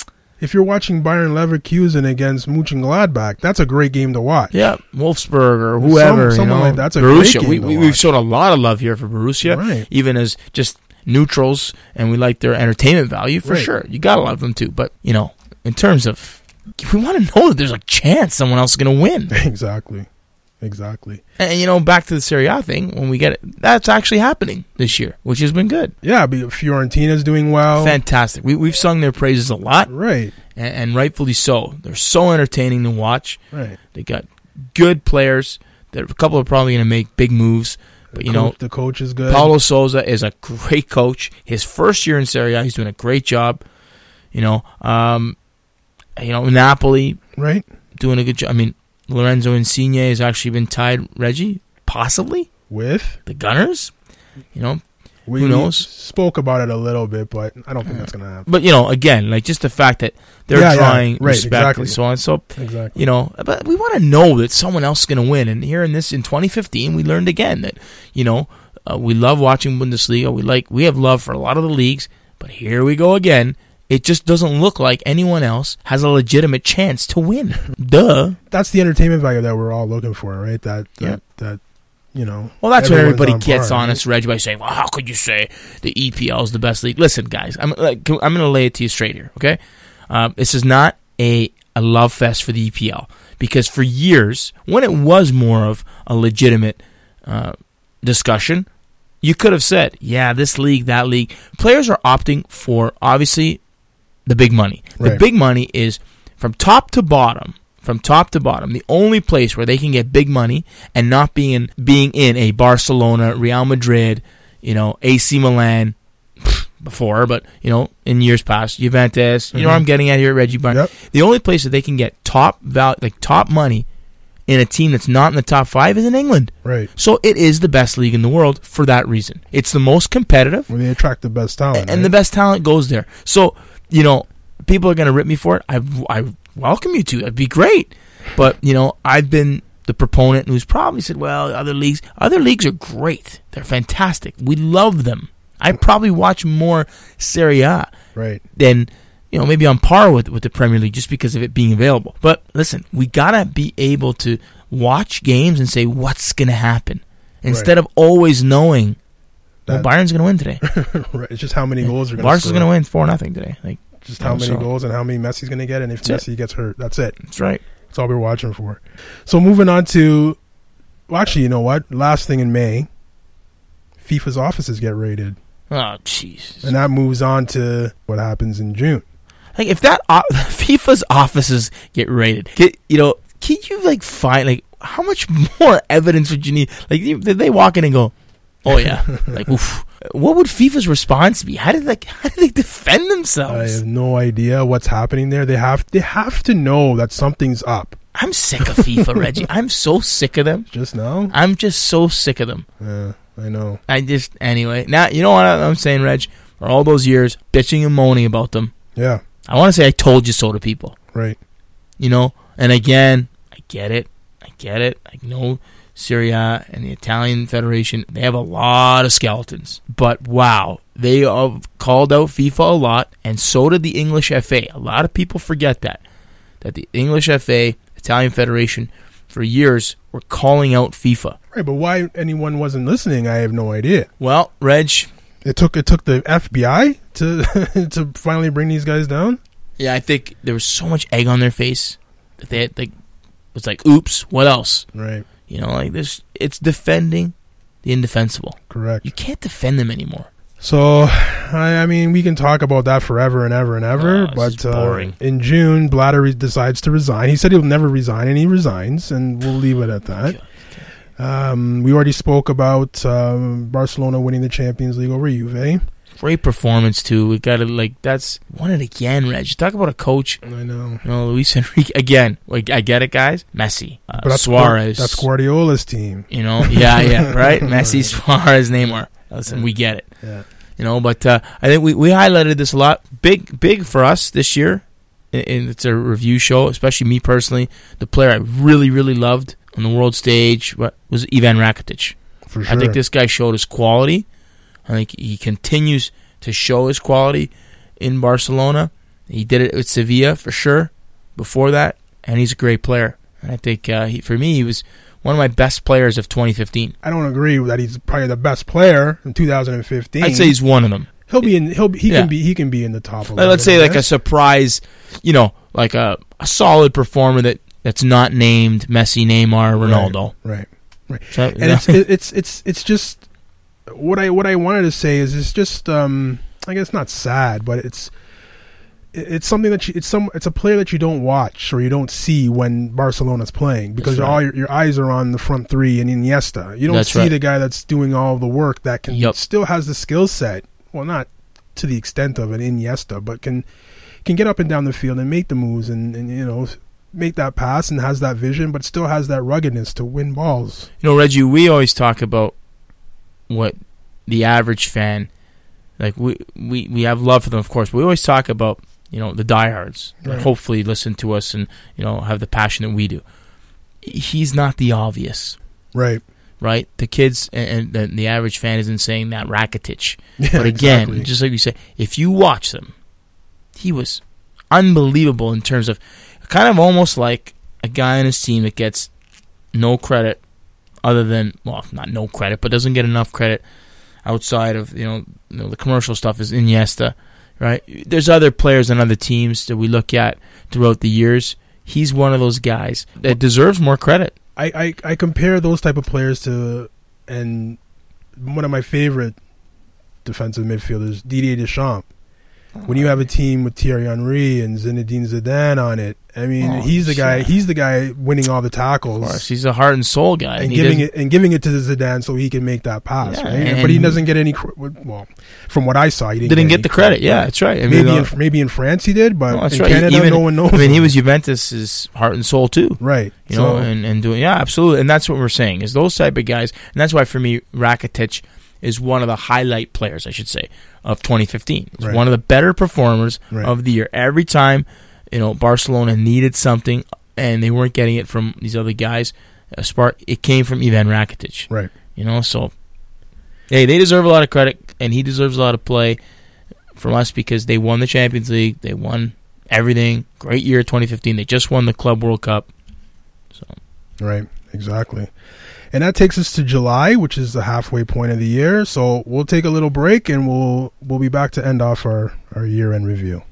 If you're watching Bayern Leverkusen against Mönchengladbach, that's a great game to watch. yeah, Wolfsburg or whoever. Some- someone you know, like that's a Borussia. great we, game to we, we've watch. shown a lot of love here for Borussia, Right. even as just neutrals, and we like their entertainment value for Right. sure. You gotta love them too. But you know, in terms of, we want to know that there's a chance someone else is going to win. exactly, exactly. And, you know, back to the Serie A thing, when we get it, that's actually happening this year, which has been good. Yeah, but Fiorentina's doing well. Fantastic. We, we've sung their praises a lot, Right, and, and rightfully so. They're so entertaining to watch. right. They got good players. There, a couple are probably going to make big moves. But, you Co- know, the coach is good. Paulo Sousa is a great coach. His first year in Serie A, he's doing a great job. You know, um, you know, Napoli right? doing a good job. I mean, Lorenzo Insigne has actually been tied, Reggie, possibly, With the Gunners. You know, we Who knows? spoke about it a little bit, but I don't think that's gonna happen. but, you know, again, like just the fact that they're Yeah, yeah, drawing right, respect exactly. and so on. So, Exactly. you know, but we want to know that someone else is going to win. And here in this, in twenty fifteen, we learned again that, you know, uh, we love watching Bundesliga. We like, we have love for a lot of the leagues, but here we go again. It just doesn't look like anyone else has a legitimate chance to win. Duh. That's the entertainment value that we're all looking for, right? That that, Yeah. that you know. Well, that's when everyone's everybody on gets par, on us, Reg, by saying, "Well, how could you say the E P L is the best league?" Listen, guys, I'm like, I'm going to lay it to you straight here, okay? Um, this is not a a love fest for the E P L, because for years, when it was more of a legitimate uh, discussion, you could have said, "Yeah, this league, that league." Players are opting for obviously the big money. The Right. big money is from top to bottom. From top to bottom, the only place where they can get big money and not being being in a Barcelona, Real Madrid, you know, A C Milan before, but you know, in years past, Juventus. You know what I'm getting at here, Reggie Barn. Yep. The only place that they can get top val- like top money in a team that's not in the top five is in England. Right. So it is the best league in the world for that reason. It's the most competitive, Where they attract the best talent. and right? the best talent goes there. So, you know, people are going to rip me for it. I, I welcome you to. That'd be great. But, you know, I've been the proponent who's probably said, well, other leagues, other leagues are great. They're fantastic. We love them. I probably watch more Serie A Right. than you know, maybe on par with, with the Premier League just because of it being available. But listen, we got to be able to watch games and say what's going to happen instead right. of always knowing, well, That- Bayern's going to win today. Right. It's just how many goals are going to Barca's going to win four nothing today. Like, Just how you know, many so- goals and how many Messi's going to get, and if That's Messi gets hurt, that's it. That's right. That's all we're watching for. So moving on to, well, actually, you know what? Last thing in May, FIFA's offices get raided, Oh, jeez. and that moves on to what happens in June. Like, if that o- FIFA's offices get raided, get, you know, can you like find like how much more evidence would you need? Like, did they walk in and go, "Oh yeah," like, oof. What would FIFA's response be? How did like how did they defend I themselves? have no idea what's happening there. They have they have to know that something's up. I'm sick of FIFA, Reggie. I'm so sick of them. Just now, I'm just so sick of them. yeah, I know. I just anyway. Now you know what I'm saying, Reg. For all those years bitching and moaning about them, Yeah, I want to say I told you so to people. right. You know, and again, I get it. I get it. I know Serie A and the Italian Federation, they have a lot of skeletons. But wow, they have called out FIFA a lot, and so did the English F A. A lot of people forget that. That the English F A, Italian Federation, for years were calling out FIFA. Right, but why anyone wasn't listening, I have no idea. Well, Reg, It took it took the F B I to to finally bring these guys down. yeah, I think there was so much egg on their face that they had, like, it's like, oops, what else? Right, You know, like this, it's defending the indefensible. correct. You can't defend them anymore. So, I, I mean, we can talk about that forever and ever and ever, Oh, this but is uh, boring. in June, Blatter re- decides to resign. He said he'll never resign, and he resigns, and we'll leave it at that. Um, we already spoke about um, Barcelona winning the Champions League over Juve. Great performance too. We got to like that's won it again, Reg. Talk about a coach. I know. You know, Luis Enrique again. Like, I get it, guys. Messi, uh, But that's Suarez. That's Guardiola's team. You know, yeah, yeah, right. Messi, Suarez, Neymar. Listen, we get it. Yeah. You know, but uh, I think we, we highlighted this a lot. Big, big for us this year. And it's a review show, especially me personally. The player I really, really loved on the world stage was Ivan Rakitic. For sure. I think this guy showed his quality. I think he continues to show his quality in Barcelona. He did it with Sevilla for sure before that, and he's a great player. And I think uh, he, for me, he was one of my best players of twenty fifteen. I don't agree that he's probably the best player in two thousand fifteen. I'd say he's one of them. he'll be in. He'll be, he Yeah. can be. He can be in the top eleven. Like, let's say I like a guess. surprise, you know, like a, a solid performer that, that's not named Messi, Neymar, Ronaldo. Right. Right. So, And it's it, it's it's it's just what I what I wanted to say is it's just um I guess not sad, but it's it- it's something that you, it's some it's a player that you don't watch or you don't see when Barcelona's playing because That's right. all your, your eyes are on the front three and Iniesta. You don't That's see right. the guy that's doing all the work that can Yup. still has the skill set. Well, not to the extent of an Iniesta, but can can get up and down the field and make the moves and, and you know make that pass and has that vision, but still has that ruggedness to win balls. You know, Reggie, we always talk about what the average fan, like we, we, we have love for them, of course, but we always talk about, you know, the diehards that Right. hopefully listen to us and, you know, have the passion that we do. He's not the obvious, Right. right? The kids and, and the average fan isn't saying that Rakitic. Yeah, But again, exactly. just like you said, if you watch them, he was unbelievable in terms of kind of almost like a guy on his team that gets no credit other than, well, not no credit, but doesn't get enough credit outside of, you know, you know the commercial stuff is Iniesta, right? There's other players on other teams that we look at throughout the years. He's one of those guys that deserves more credit. I, I, I compare those type of players to, and one of my favorite defensive midfielders, Didier Deschamps. When you have a team with Thierry Henry and Zinedine Zidane on it, I mean, Oh, he's the guy. yeah. He's the guy winning all the Of course, tackles he's a heart and soul guy. and He giving doesn't- it and giving it to Zidane so he can make that pass. Yeah, right? and- but he doesn't get any. cr- Well, from what I saw, he didn't, didn't get any the credit. Yeah, that's right. I mean, Maybe uh, in, maybe in France he did, but no, that's in right. Canada, Even- no one knows. I mean, he him. was Juventus' heart and soul too. right. You so, know, and, and doing yeah, absolutely, and that's what we're saying is those type of guys, and that's why for me, Rakitic is one of the highlight players, I should say, of twenty fifteen. He's Right. one of the better performers Right. of the year. Every time, you know, Barcelona needed something and they weren't getting it from these other guys, a spark, it came from Ivan Rakitic. right. You know, so hey, they deserve a lot of credit, and he deserves a lot of play. from us because they won the Champions League. They won everything. Great year, twenty fifteen. They just won the Club World Cup. So Right, exactly. And that takes us to July, which is the halfway point of the year. So we'll take a little break, and we'll we'll be back to end off our, our year-end review.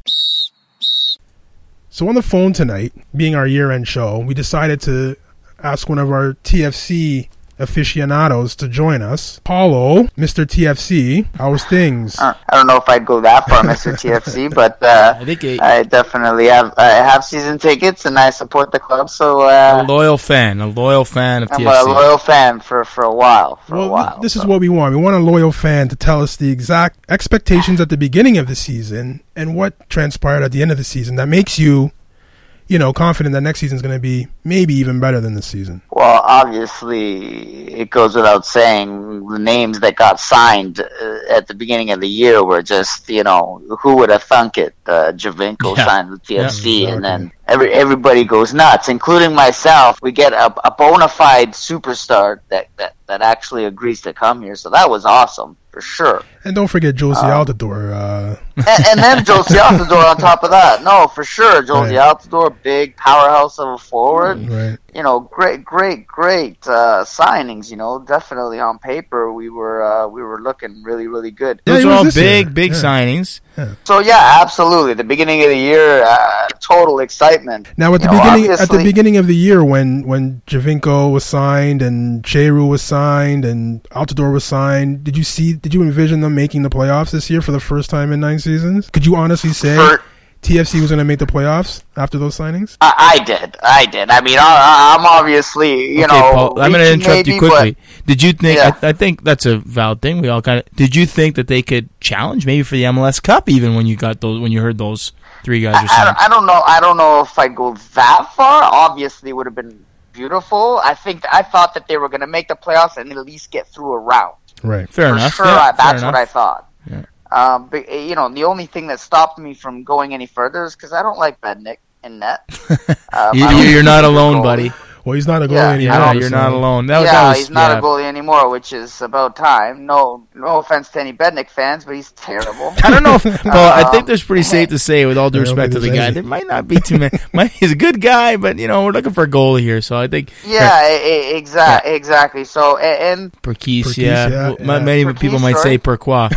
So on the phone tonight, being our year-end show, we decided to ask one of our T F C aficionados to join us. Paulo, Mister T F C, how's things? Uh, I don't know if I'd go that far, Mister T F C, but uh, I think it, I definitely have I have season tickets and I support the club. So uh, a loyal fan, a loyal fan of I'm T F C. a loyal fan for, for a while. For well, a while. this so. is what we want. We want a loyal fan to tell us the exact expectations at the beginning of the season and what transpired at the end of the season that makes you, you know, confident that next season is going to be maybe even better than this season. Well, obviously, it goes without saying the names that got signed uh, at the beginning of the year were just, you know, who would have thunk it? Uh, Javinko Yeah. signed with T F C, Yeah, and then exactly. every everybody goes nuts, including myself. We get a, a bona fide superstar that, that, that actually agrees to come here, so that was awesome, for sure. And don't forget Josie Um, Altidore. Uh, and, and then Josie Altidore on top of that. No, for sure. Josie Right. Altidore, big powerhouse of a forward. right. You know, great, great, great uh, signings. You know, definitely on paper we were uh, we were looking really, really good. Yeah, Those it are was all this big, year. big Yeah. signings. So yeah, absolutely. The beginning of the year, uh, total excitement. Now, at the You know, beginning, at the obviously- beginning of the year, when when Javinko was signed and Cheru was signed and Altidore was signed, did you see? Did you envision them making the playoffs this year for the first time in nine seasons? Could you honestly say For- T F C was going to make the playoffs after those signings? I, I did, I did. I mean, I, I'm obviously, you okay, know, Paul, I'm going to reaching interrupt you maybe, quickly. Did you think? Yeah. I, I think that's a valid thing. We all kind of. Did you think that they could challenge maybe for the M L S Cup even when you got those? When you heard those three guys I, are I, signed? don't, I don't know. I don't know if I'd go that far. Obviously, it would have been beautiful. I think I thought that they were going to make the playoffs and at least get through a round. Right. Fair For enough. sure, yeah, I, fair that's what I enough. thought. Yeah. Um, but, uh, you know, the only thing that stopped me from going any further is because I don't like Bednick in net. Um, You, I don't you're think not he's a alone, goalie. buddy. Well, he's not a goalie Yeah, anymore. Yeah, I you're so- not alone. That, yeah, that was, he's not yeah. a goalie anymore, which is about time. No, no offense to any Bednick fans, but he's terrible. I don't know, if, Paul. I think Um, that's pretty safe to say, with all due I don't respect to think the there's guy, any. there might not be too many. might, he's a good guy, but you know we're looking for a goalie here, so I think Yeah, exactly, exactly. So, a- and Perkis, Perkis, yeah. yeah, Well, ma- yeah. Many Perkis, people might right? say Pourquoi,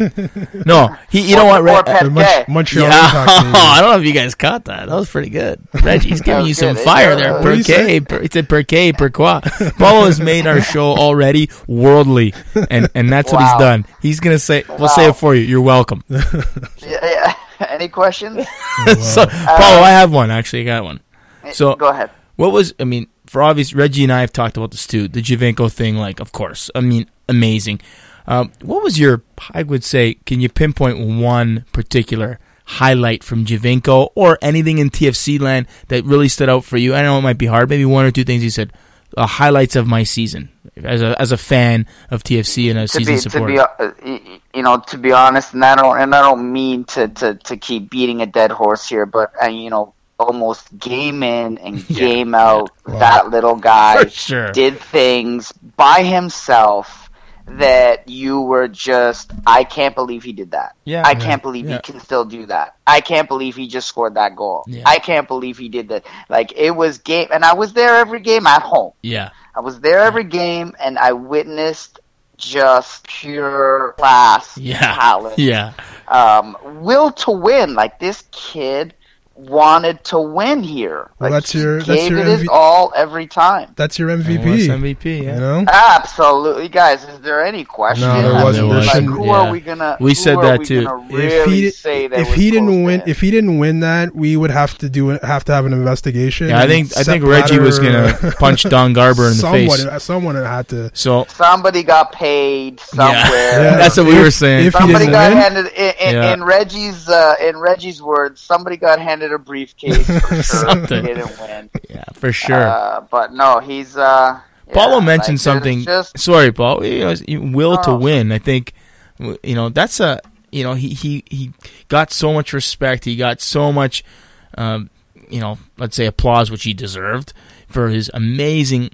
but no, he. You know what, or Red, Pet The Mon- Gay. Montreal yeah, Impact team. I don't know if you guys caught that. That was pretty good. Reggie's giving was you some good. fire Yeah, there. what did he say? Perquet, per, it's a Perquet, Pourquoi. Paulo has made our show already worldly, and and that's what he's Wow. done. He's gonna say, we'll say Wow. it for you. You're welcome. Yeah, yeah. Any questions? so, Paulo, I have one. Actually, I got one. So- go ahead. What was, I mean, for obvious, Reggie and I have talked about this too, the Javinko thing, like, of course, I mean, amazing. Um, what was your, I would say, can you pinpoint one particular highlight from Javinko or anything in T F C land that really stood out for you? I know it might be hard, maybe one or two things you said, uh, highlights of my season as a as a fan of T F C and a To season be, to supporter. be, uh, y- you know, to be honest, and I don't, and I don't mean to, to, to keep beating a dead horse here, but uh, you know, almost game in and game out, Wow. that little guy For sure. did things by himself that you were just, I can't believe he did that. Yeah. I can't believe Yeah. he can still do that. I can't believe he just scored that goal. Yeah. I can't believe he did that. Like, it was game, and I was there every game at home. Yeah. I was there every game, and I witnessed just pure class, Yeah. talent, Yeah. um, will to win. Like, this kid wanted to win here. Well, Like, that's your- he that's gave your it his M V- all every time. That's your M V M L S P. M V P, yeah. You know? Absolutely, guys. Is there any question? No, there I wasn't. mean, There like, shouldn't- who yeah. are we gonna? We who said are that we too. gonna If really he say that if was he didn't close win in? if he didn't win that, we would have to do it have to have an investigation. Yeah, I and think I Sepp think Reggie was Blatter- gonna punch Don Garber in the someone, face. Someone had to. So somebody got paid somewhere. Yeah. that's what we If- were saying. if he Somebody didn't got win? handed in, in, Yeah. in Reggie's uh, in Reggie's words. Somebody got handed a briefcase for sure. Something. He didn't win. Yeah, for sure. Uh, but no, he's. Uh, yeah, Paulo like, mentioned there's something. Just, Sorry, Paul. You know, you- will to Oh. win. I think, you know, that's a. You know, he he he got so much respect. He got so much, um, you know, let's say applause, which he deserved for his amazing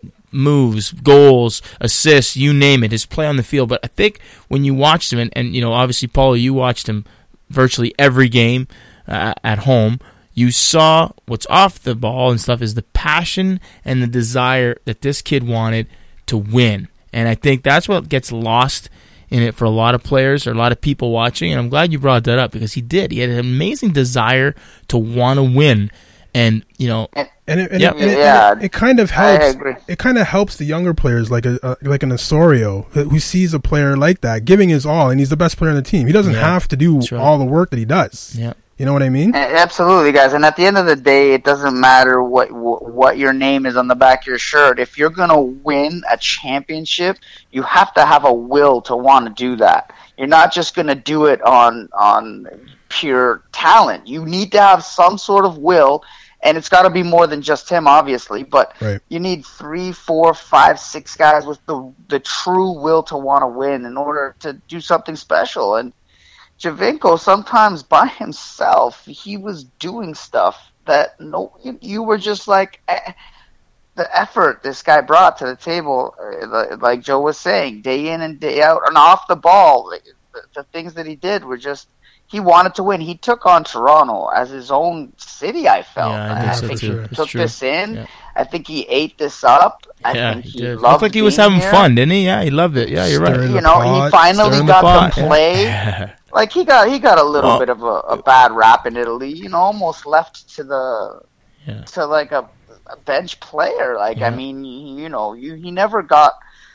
moves, goals, assists, you name it, his play on the field. But I think when you watched him, and, and you know, obviously, Paulo, you watched him virtually every game uh, at home. You saw what's off the ball and stuff is the passion and the desire that this kid wanted to win. And I think that's what gets lost in it for a lot of players or a lot of people watching. And I'm glad you brought that up because he did. He had an amazing desire to want to win. And, you know, and it, and yep. it, it, yeah, it, it kind of helps. It kind of helps the younger players, like a, a like an Osorio, who sees a player like that giving his all, and he's the best player on the team. He doesn't yeah, have to do right. all the work that he does. Yeah. You know what I mean? Absolutely, guys. And at the end of the day, it doesn't matter what what your name is on the back of your shirt. If you're going to win a championship, you have to have a will to want to do that. You're not just going to do it on on pure talent. You need to have some sort of will, and it's got to be more than just him, obviously. But right. you need three, four, five, six guys with the the true will to want to win in order to do something special. And Giovinco, sometimes by himself, he was doing stuff that no, you, you were just like eh, the effort this guy brought to the table, uh, like Joe was saying, day in and day out, and off the ball. The, the things that he did were just he wanted to win. He took on Toronto as his own city. I felt. Yeah, I I, think I so think too. he It's took true. this in. Yeah. I think he ate this up. I yeah, think he he did. loved Looked like he was being having here. fun, didn't he? Yeah, he loved it. Yeah, you're Stirring right. You know, pot, he finally stirring the got pot, to yeah. play. Like he got he got a little Well, bit of a, a bad rap in Italy, you know, almost left to the Yeah. to like a, a bench player. Like Yeah. I mean, you, you know, you he never got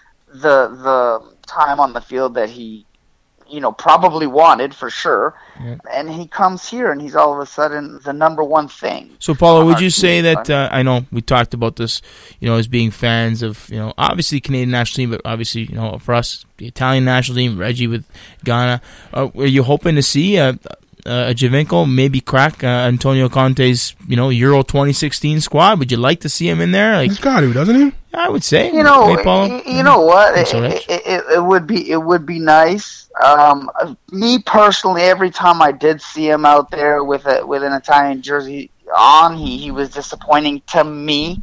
the the time on the field that he you know probably wanted for sure. Yeah. And he comes here and he's all of a sudden the number one thing. So, Paulo, on would our you say team. that, uh, I know we talked about this, you know, as being fans of, you know, obviously Canadian national team, but obviously, you know, for us, the Italian national team, Reggie with Ghana, uh, are you hoping to see uh, uh, Giovinco maybe crack uh, Antonio Conte's, you know, Euro twenty sixteen squad? Would you like to see him in there? Like, He's got to, doesn't he? I would say. You know, Hey, Paulo? y- you know what? It, So, it, Rich? it, it would be it would be nice. Um, me personally, every time I did see him out there with a with an Italian jersey on, he, he was disappointing to me.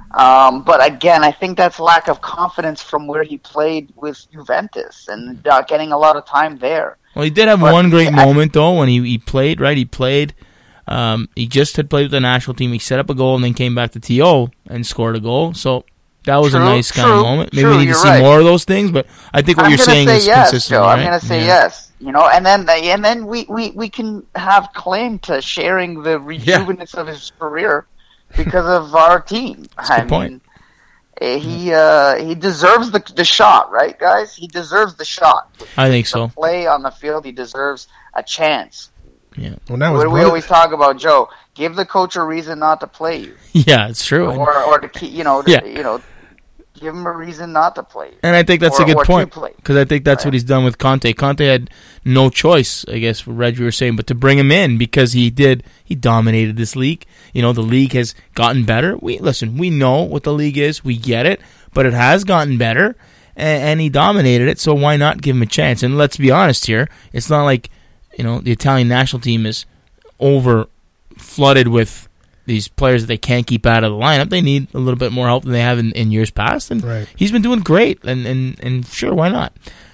Um, but again, I think that's lack of confidence from where he played with Juventus and uh, getting a lot of time there. Well, he did have But one great I- moment, though, when he, he played, right? He played. Um, he just had played with the national team. He set up a goal and then came back to T O and scored a goal. So that was True, a nice kind true, of moment. Maybe true, we need to you're see right. more of those things, but I think what I'm you're gonna saying say is yes, consistent. Joe. Right? I'm going to say Yeah. yes. You know, and then and then we, we, we can have claim to sharing the rejuvenance of his career because of our team. That's a good I point. mean, eh, he uh, he deserves the the shot, right, guys? He deserves the shot. I think The so. play on the field, he deserves a chance. Yeah, Well, now What his do we brother, always talk about, Joe? Give the coach a reason not to play you, yeah, it's true. And, or or to keep, you know, to, Yeah. you know, give him a reason not to play you. and I think that's or, a good or to point play. because I think that's Right. what he's done with Conte. Conte had no choice, I guess, what Reggie was saying, but to bring him in because he did. He dominated this league. You know, the league has gotten better. We listen. We know what the league is. We get it, but it has gotten better, and, and he dominated it. So why not give him a chance? And let's be honest here. It's not like you know the Italian national team is over flooded with these players that they can't keep out of the lineup. They need a little bit more help than they have in, in years past, and Right. he's been doing great. And, and, and sure, why not?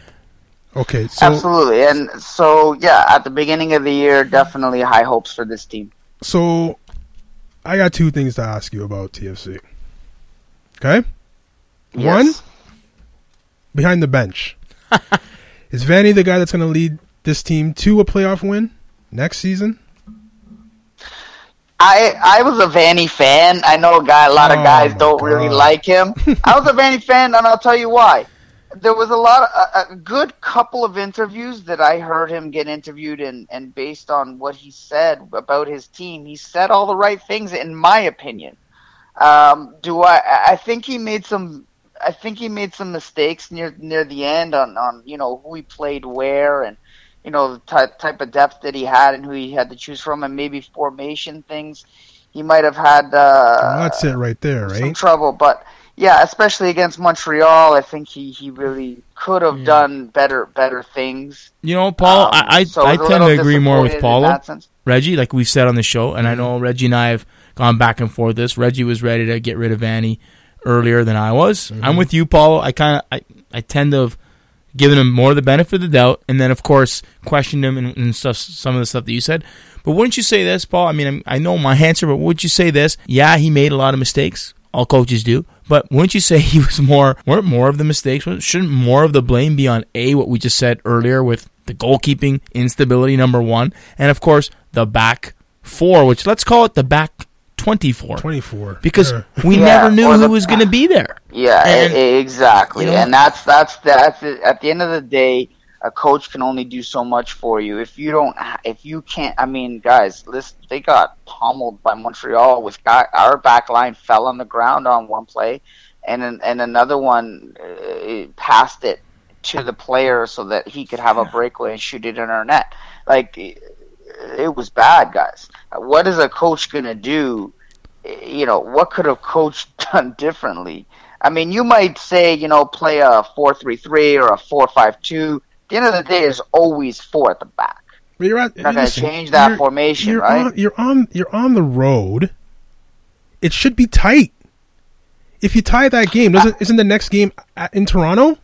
okay, so Absolutely. And so, yeah, at the beginning of the year, definitely high hopes for this team. so I got two things to ask you about T F C. Okay, one Yes. behind the bench. Is Vanny the guy that's going to lead this team to a playoff win next season? I I was a Vanny fan. I know a guy. A lot of Oh, guys my don't really God. like him. I was a Vanny fan, and I'll tell you why. There was a lot, of, a, a good couple of interviews that I heard him get interviewed, and and based on what he said about his team, he said all the right things, in my opinion. Um, do I? I think he made some. I think he made some mistakes near near the end on on you know who he played where and. You know, the type, type of depth that he had and who he had to choose from, and maybe formation things. He might have had uh, Well, that's it right there, some right? trouble. But, yeah, especially against Montreal, I think he, he really could have Yeah. done better better things. You know, Paul, Um, I I, so I was a tend to little agree more with disappointed in Paulo. that sense. Reggie, like we've said on the show, and I know Reggie and I have gone back and forth this. Reggie was ready to get rid of Vanny earlier than I was. I'm with you, Paulo. I kind of I, I tend to have giving him more of the benefit of the doubt, and then, of course, questioned him and, and stuff, some of the stuff that you said. But wouldn't you say this, Paul? I mean, I know my answer, but would you say this? Yeah, he made a lot of mistakes. All coaches do. But wouldn't you say he was more, weren't more of the mistakes? Shouldn't more of the blame be on A, what we just said earlier with the goalkeeping instability, number one, and, of course, the back four, which let's call it the back twenty-four. twenty-four. Because sure. we Yeah, never knew or who the- was going to be there. Yeah, And, e- exactly. you know- and that's that's that's it. At the end of the day, a coach can only do so much for you. If you don't, ha- if you can't, I mean, guys, listen, they got pummeled by Montreal. With guy, our back line fell on the ground on one play, and an, and another one uh, passed it to the player so that he could have a breakaway and shoot it in our net. Like, it, it was bad, guys. What is a coach gonna do? You know, what could a coach done differently? I mean, you might say, you know, play a four three three or a four five two. At the end of the day, there's always four at the back. But you're at, You're not going to listen, change that you're- formation, you're right? On, you're on. You're on the road. It should be tight. If you tie that game, doesn't isn't the next game at, in Toronto?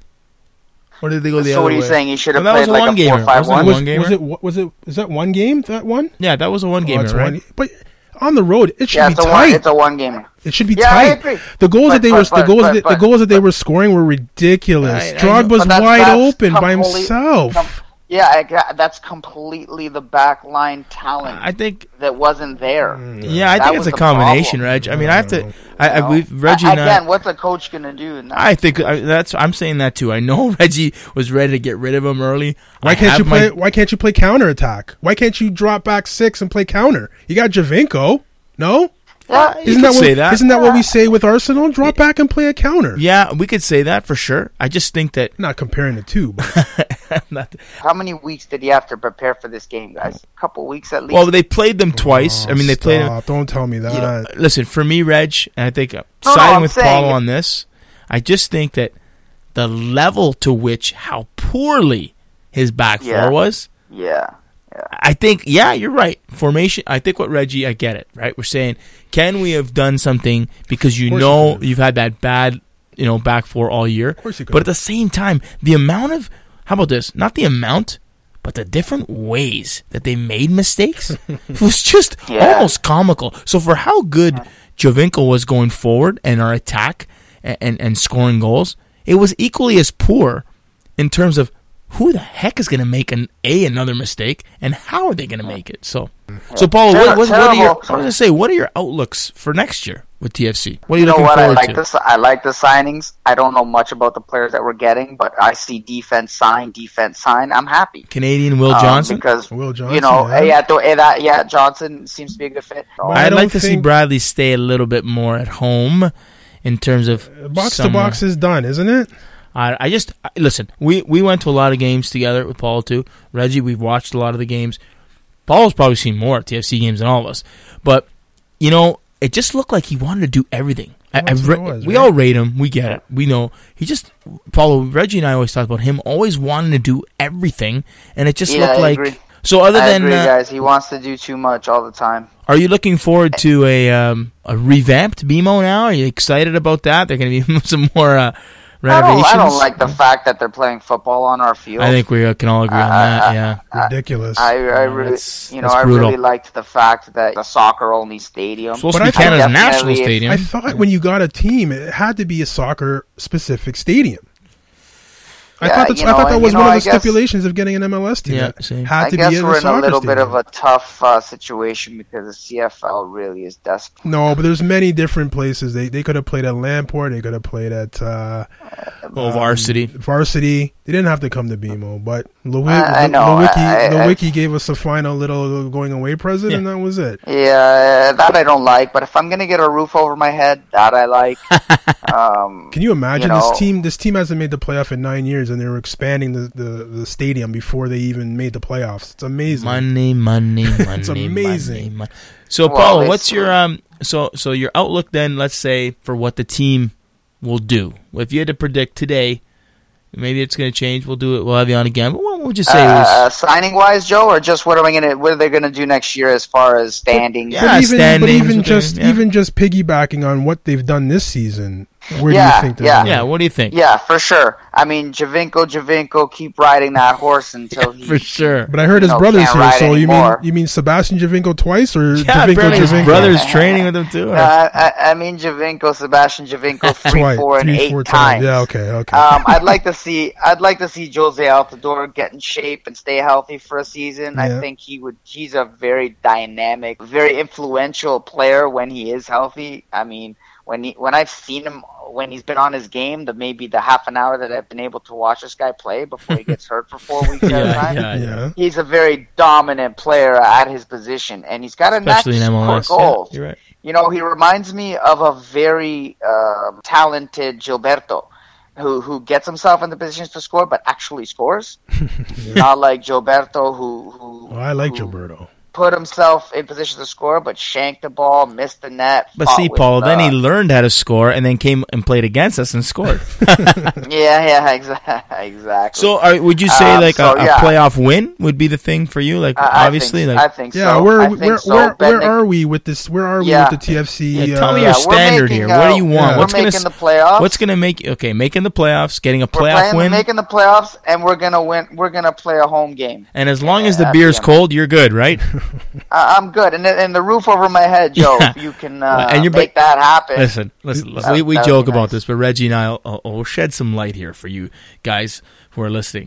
Or did they go the So other what are you way? saying? You should have Well, that was played a like a one-gamer, four five wasn't one? it? Was, One gamer? was it? Was it? Is that one game? That one? Yeah, that was a one Oh, gamer, that's right? one. But on the road, it should Yeah, be it's a, one, tight. it's a one gamer. It should be Yeah, I tight. agree. The goals But- that they but- were the but- goals but- that, the but- goals that they but- were scoring were ridiculous. I- I know. Drogba's But that's- wide that's open by complete- himself. com- Yeah, I got- that's completely the back line talent I think, that wasn't there. yeah, I That think was it's a the combination, problem. Reg. I mean, I have to, know. I, I You know? we've, Reggie A- and I, Again, what's a coach going to do? in that? I think I, that's, I'm saying that too. I know Reggie was ready to get rid of him early. Why I can't have you play? my- Why can't you play counterattack? Why can't you drop back six and play counter? You got Javinko. No, Yeah, You isn't could that what? say that. Isn't that what we say with Arsenal? Drop back and play a counter. Yeah, we could say that for sure. I just think that, Not comparing the two, but not, How many weeks did you have to prepare for this game, guys? A couple weeks at least. well, they played them twice. I mean, they played them. Stop. Don't tell me that. You know, listen, for me, Reg, and I think uh, No, no, siding I'm with saying Paulo it- on this, I just think that the level to which how poorly his back Yeah. four was, yeah. I think, yeah, you're right. Formation, I think what Reggie, I get it, right? We're saying, can we have done something because you Of course know you could. you've had that bad, you know, back four all year. Of course you could. But at the same time, the amount of, how about this? Not the amount, but the different ways that they made mistakes was just Yeah. almost comical. So for how good Jovinko was going forward and our attack and, and, and scoring goals, it was equally as poor in terms of who the heck is going to make an a another mistake and how are they going to make it? So, so Paulo, what, what, what are your? I was going to say, what are your outlooks for next year with T F C? What are you, You know looking what? I forward like to? this. I like the signings. I don't know much about the players that we're getting, but I see defense sign, defense sign. I'm happy. Canadian Will Um, Johnson. because Will Johnson, you know, yeah. yeah, th- that yeah, Johnson seems to be a good fit. But I I'd don't like to see think- Bradley stay a little bit more at home in terms of box to somewhere- box is done, isn't it? I, I just I, listen. We we went to a lot of games together with Paul too. Reggie, we've watched a lot of the games. Paul's probably seen more T F C games than all of us, but you know, it just looked like he wanted to do everything. I, I That's re- what it was, we right? all rate him. We get it. We know he just Paulo, Reggie, and I always talk about him always wanting to do everything, and it just Yeah, looked I like. agree. So other I than agree, uh, guys. He wants to do too much all the time. are you looking forward to a um, a revamped B M O now? Are you excited about that? They're going to be some more uh, I don't, renovations. I don't like the fact that they're playing football on our field. I think we uh, can all agree on Uh, that. uh, Yeah. Ridiculous. I, I Yeah, really, that's- you know, that's I brutal. really liked the fact that the soccer-only stadium. Supposed But to I be thought- Canada's Definitely national if- stadium. I thought when you got a team, it had to be a soccer specific stadium. I Yeah, thought that's, you I know, thought that and, was you know, one I of the guess- stipulations of getting an M L S team. Yeah, It same. had I to guess be in we're a in a soccer little bit stadium. of a tough uh, situation because the C F L really is desperate. No, but there's many different places. They they could have played at Lamport. They could have played at uh, Oh, varsity. Varsity. They didn't have to come to B M O, but Lewick, I- I know. Lewicki, I- I- Lewicki gave us a final little going away present, Yeah. and that was it. Yeah, that I don't like. But if I'm gonna get a roof over my head, that I like. um, Can you imagine You know- this team? This team hasn't made the playoff in nine years, and they were expanding the, the, the stadium before they even made the playoffs. It's amazing. Money, money, money. It's amazing. Money, money. So, Well, Paulo, it's- what's your um? So, so your outlook then? Let's say for what the team will do. If you had to predict today, maybe it's going to change. We'll do it. We'll have you on again. But we'll, What would you say Uh, was uh, signing wise, Joe, or just what are we gonna what are they gonna do next year as far as standings? Yeah, but even, but standings even with just the- yeah. even just piggybacking on what they've done this season, where Yeah, do you think they're yeah. going? Yeah, what do you think? Yeah, for sure. I mean, Javinko, Javinko, keep riding that horse until he. For sure. But I heard You his know, brother's can't here, ride so you mean anymore. you mean Sebastian Javinko twice or Yeah, Javinko apparently his Javinko? brother's training with him too. or- Uh, I, I mean, Javinko, Sebastian Javinko, three, Twice, four, and three, eight four times. Yeah, okay, okay. Um, I'd like to see. I'd like to see Jose Altidore get in shape and stay healthy for a season. Yeah. I think he would. He's a very dynamic, very influential player when he is healthy. I mean, when he when I've seen him when he's been on his game, the maybe the half an hour that I've been able to watch this guy play before he gets hurt for four weeks at a yeah, time. yeah, yeah. yeah. He's a very dominant player at his position, and he's got a knack Especially to in M L S. score Yeah, goals. you're right. You know, he reminds me of a very um talented Gilberto, who who gets himself in the positions to score, but actually scores. Not like Gilberto, who who Oh, I like who Gilberto. put himself in position to score, but shanked the ball, missed the net. But fought see, with, Paul, then he uh, learned how to score and then came and played against us and scored. yeah, yeah, exactly, exactly. So, are, would you say Um, like so, a, a yeah. playoff win would be the thing for you? Like, I, I obviously, think, like I think Yeah, so. where I where think so. where, where Bending- are we with this? Where are we Yeah. with the T F C? Yeah, tell uh, me Yeah, your we're standard making, here. What do uh, you want? yeah. What's we're gonna making s- the playoffs. What's gonna make okay? Making the playoffs, getting a We're playoff playing, win, making the playoffs, and we're gonna win. We're gonna play a home game. and as long as the Yeah, beer's yeah. cold, you're good, right? I, I'm good, and and the roof over my head, Joe. Yeah. If you can uh, And you're make ba- that happen. Listen, listen. That- we we that would joke be about nice. this, but Reggie and I will, will shed some light here for you guys who are listening.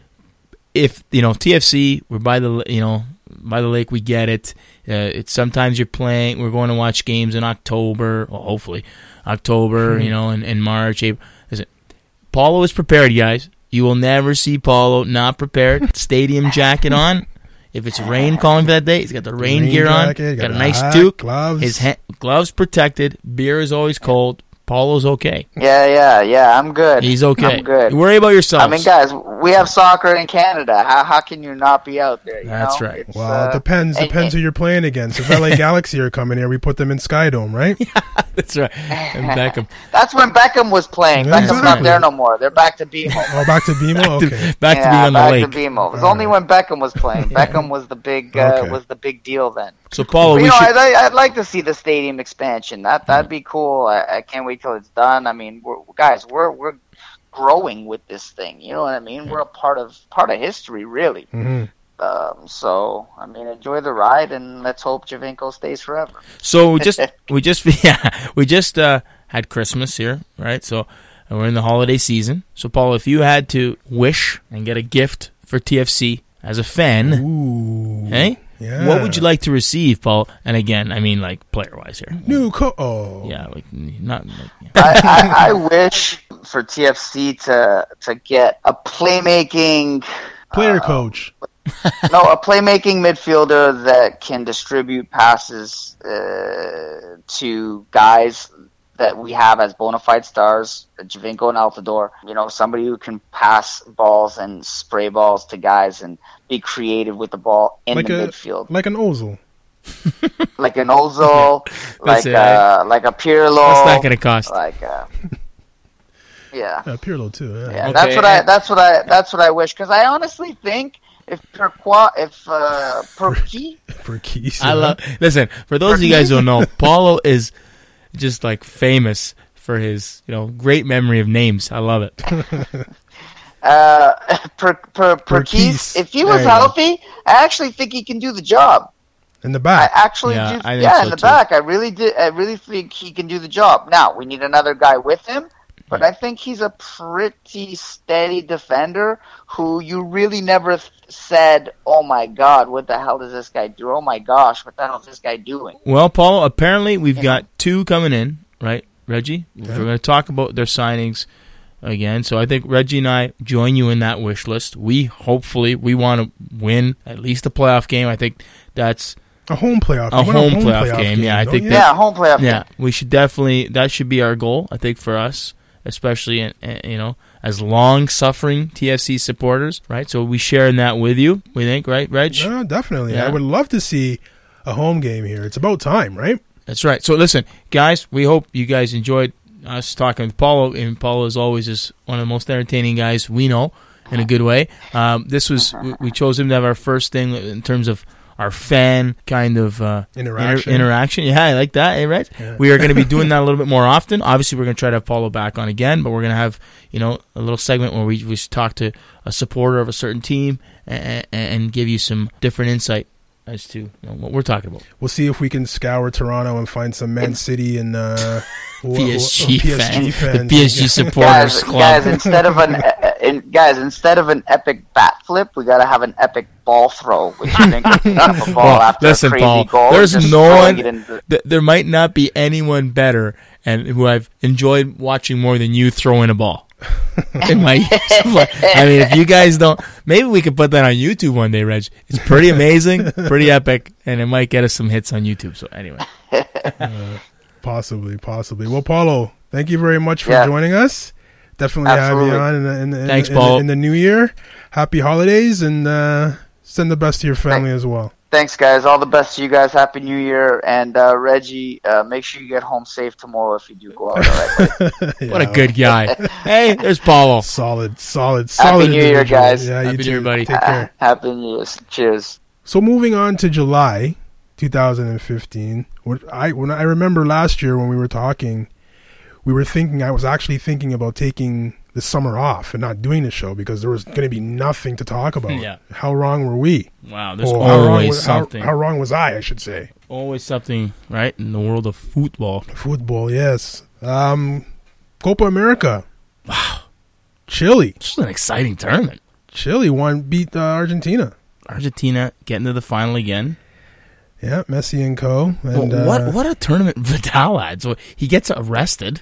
If you know T F C, we're by the you know by the lake. We get it. Uh, it's sometimes you're playing. We're going to watch games in October, well, hopefully October. You know, in, in March, April. Listen, Paulo is prepared, guys. You will never see Paulo not prepared. Stadium jacket on. If it's rain calling for that day, he's got the rain, Rain gear on. jacket, Got got a a nice hat, toque. gloves. His ha- gloves protected. Beer is always cold. Paulo's okay. Yeah, yeah, yeah. I'm good. He's okay. I'm good. Worry about yourself. I mean, guys, we have soccer in Canada. How how can you not be out there? You That's know? right. It's, Well, uh, it depends. and- Depends and- who you're playing against. If L A Galaxy are coming here, we put them in Skydome, right? That's right. And Beckham. That's when Beckham was playing. Yeah, Beckham's not exactly. there no more. They're back to BMO. Oh, back to BMO. Okay. Back to yeah, being on the back lake. to BMO. It was only when Beckham was playing. Beckham was the big uh, Okay. was the big deal then. So, Paulo, But, we you know, should. I'd, I'd like to see the stadium expansion. That that'd be cool. I, I can't wait till it's done. I mean, we're, guys, we're we're growing with this thing. You know what I mean? We're a part of part of history, really. hmm Um, so I mean, enjoy the ride, and let's hope Javinko stays forever. So we just, we just, yeah, we just uh, had Christmas here, right? So and we're in the holiday season. So, Paulo, if you had to wish and get a gift for T F C as a fan, Ooh. hey, Yeah. what would you like to receive, Paul? And again, I mean, like player-wise here. New co- Oh. Yeah, like not. Like, yeah. I, I, I wish for T F C to to get a playmaking Player uh, coach. no, a playmaking midfielder that can distribute passes uh, to guys that we have as bona fide stars, Javinko and Altidore. You know, somebody who can pass balls and spray balls to guys and be creative with the ball in Like the a midfield, like an Ozil. like an Ozil, like it, uh, like a Pirlo. What's that going to cost? Like, uh, yeah. Uh, Pirlo too. Yeah. Yeah, Okay, that's what I. and- That's what I. That's what I wish. Because I honestly think if Perqua, if uh, Perky, For keys. I yeah. love. Listen, for those of you guys who don't know, Paulo is just like famous for his, you know, great memory of names. I love it. uh, per, per, Perkis. Perkis, if he There was you go. healthy, I actually think he can do the job. in the I back. actually Yeah, do. I think yeah, so in the too. back, I really did. I really think he can do the job. Now we need another guy with him. But I think he's a pretty steady defender who you really never th- said, oh my God, what the hell does this guy do? Oh my gosh, what the hell is this guy doing? Well, Paulo, apparently we've Yeah. got two coming in, right, Reggie? We're going to talk about their signings again. So I think Reggie and I join you in that wish list. We hopefully we want to win at least a playoff game. I think that's A home playoff. A You want home playoff game, yeah, I don't think you? that- Yeah, home playoff. yeah. We should definitely that should be our goal. I think for us, especially in, in, you know as long-suffering T F C supporters, right? So we share in that with you. We think, right, Reg? No, definitely. Yeah. I would love to see a home game here. It's about time, right? That's right. So listen, guys, we hope you guys enjoyed us talking with Paulo. And Paulo, as always, is one of the most entertaining guys we know. in a good way. Um, this was we, we chose him to have our first thing in terms of our fan kind of uh, interaction. Inter- interaction. Yeah, I like that. Hey, right? Yeah. We are going to be doing that a little bit more often. Obviously, we're going to try to have Paulo back on again, but we're going to have you know a little segment where we we talk to a supporter of a certain team and, and give you some different insight as to you know, what we're talking about. We'll see if we can scour Toronto and find some Man City and uh, P S G, P S G fan. fans. The P S G supporters Guys, club. guys, instead of an uh, in, guys, instead of an epic bat flip, we gotta have an epic ball throw, which you think is not a ball Well, after listen, a crazy Paul, goal. there's just no throwing one. it into- Th- there might not be anyone better, and who I've enjoyed watching more than you throwing a ball. In my, I mean, if you guys don't, maybe we could put that on YouTube one day, Reg. It's pretty amazing, pretty epic, and it might get us some hits on YouTube. So anyway, Uh, possibly, possibly. Well, Paulo, thank you very much for Yeah. joining us. Definitely Absolutely. have you on in the, in the, in Thanks, the, in, Paulo. the, in the new year. Happy holidays, and uh, send the best to your family as well. Thanks, guys. All the best to you guys. Happy New Year, and uh, Reggie, uh, make sure you get home safe tomorrow if you do go out. All right, Yeah, what a good guy. Hey, there's Paulo. solid, solid, solid. Happy New Year, individual. guys. Yeah, you Happy New too. Year, buddy. Take care. Happy New Year. Cheers. So moving on to July two thousand fifteen, what I when I remember last year when we were talking, we were thinking I was actually thinking about taking the summer off and not doing the show because there was going to be nothing to talk about. Yeah. How wrong were we? Wow, there's Or how wrong always was, how- something. How, wrong was I? I should say. Always something, right, in the world of football. Football, yes. Um, Copa America. Wow. Chile. This is an exciting tournament. Chile won, beat uh, Argentina. Argentina getting to the final again. Yeah, Messi and co. And Well, what uh, what a tournament Vidal had. So he gets arrested.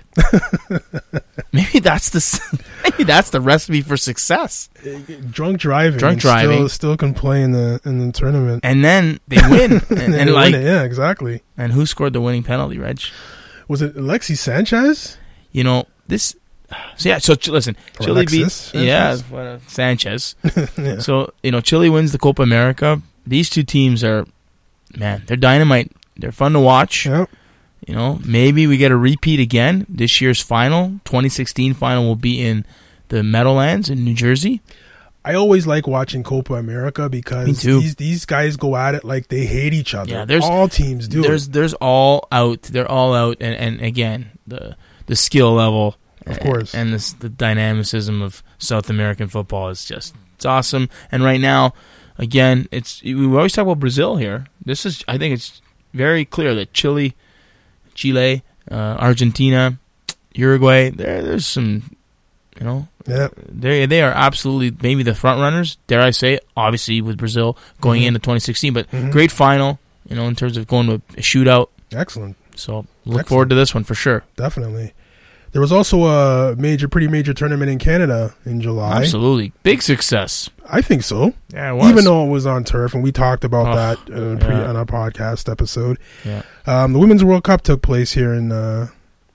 maybe that's the s- maybe that's the recipe for success. drunk driving. Drunk and driving. Still, still can play in the in the tournament. And then they win. and, And and they like, win it. Yeah, exactly. and who scored the winning penalty, Reg? Was it Alexis Sanchez? You know this. So yeah. So ch- listen, Or Chile Alexis beats Sanchez? yeah what a- Sanchez. Yeah. So you know Chile wins the Copa America. These two teams are, man, they're dynamite. They're fun to watch. Yep. You know, maybe we get a repeat again. This year's final, twenty sixteen final, will be in the Meadowlands in New Jersey. I always like watching Copa America Me because too. these these guys go at it like they hate each other. Yeah, there's- all teams do. There's it. there's all out. They're all out, and, and again the the skill level, Of course. and this, the dynamicism of South American football is just it's awesome. And right now, again, it's we always talk about Brazil here. This is I think it's very clear that Chile, Chile, uh, Argentina, Uruguay. There there's some, you know. Yeah. They they are absolutely maybe the front runners. Dare I say? Obviously, with Brazil going Mhm. into twenty sixteen, but Mhm. great final. You know, in terms of going to a shootout. Excellent. So look Excellent. forward to this one for sure. Definitely. There was also a major, pretty major tournament in Canada in July. Absolutely, big success. I think so. Yeah, it was. Even though it was on turf, and we talked about Oh, that uh, pre- yeah. on our podcast episode. Yeah. Um, the Women's World Cup took place here in uh,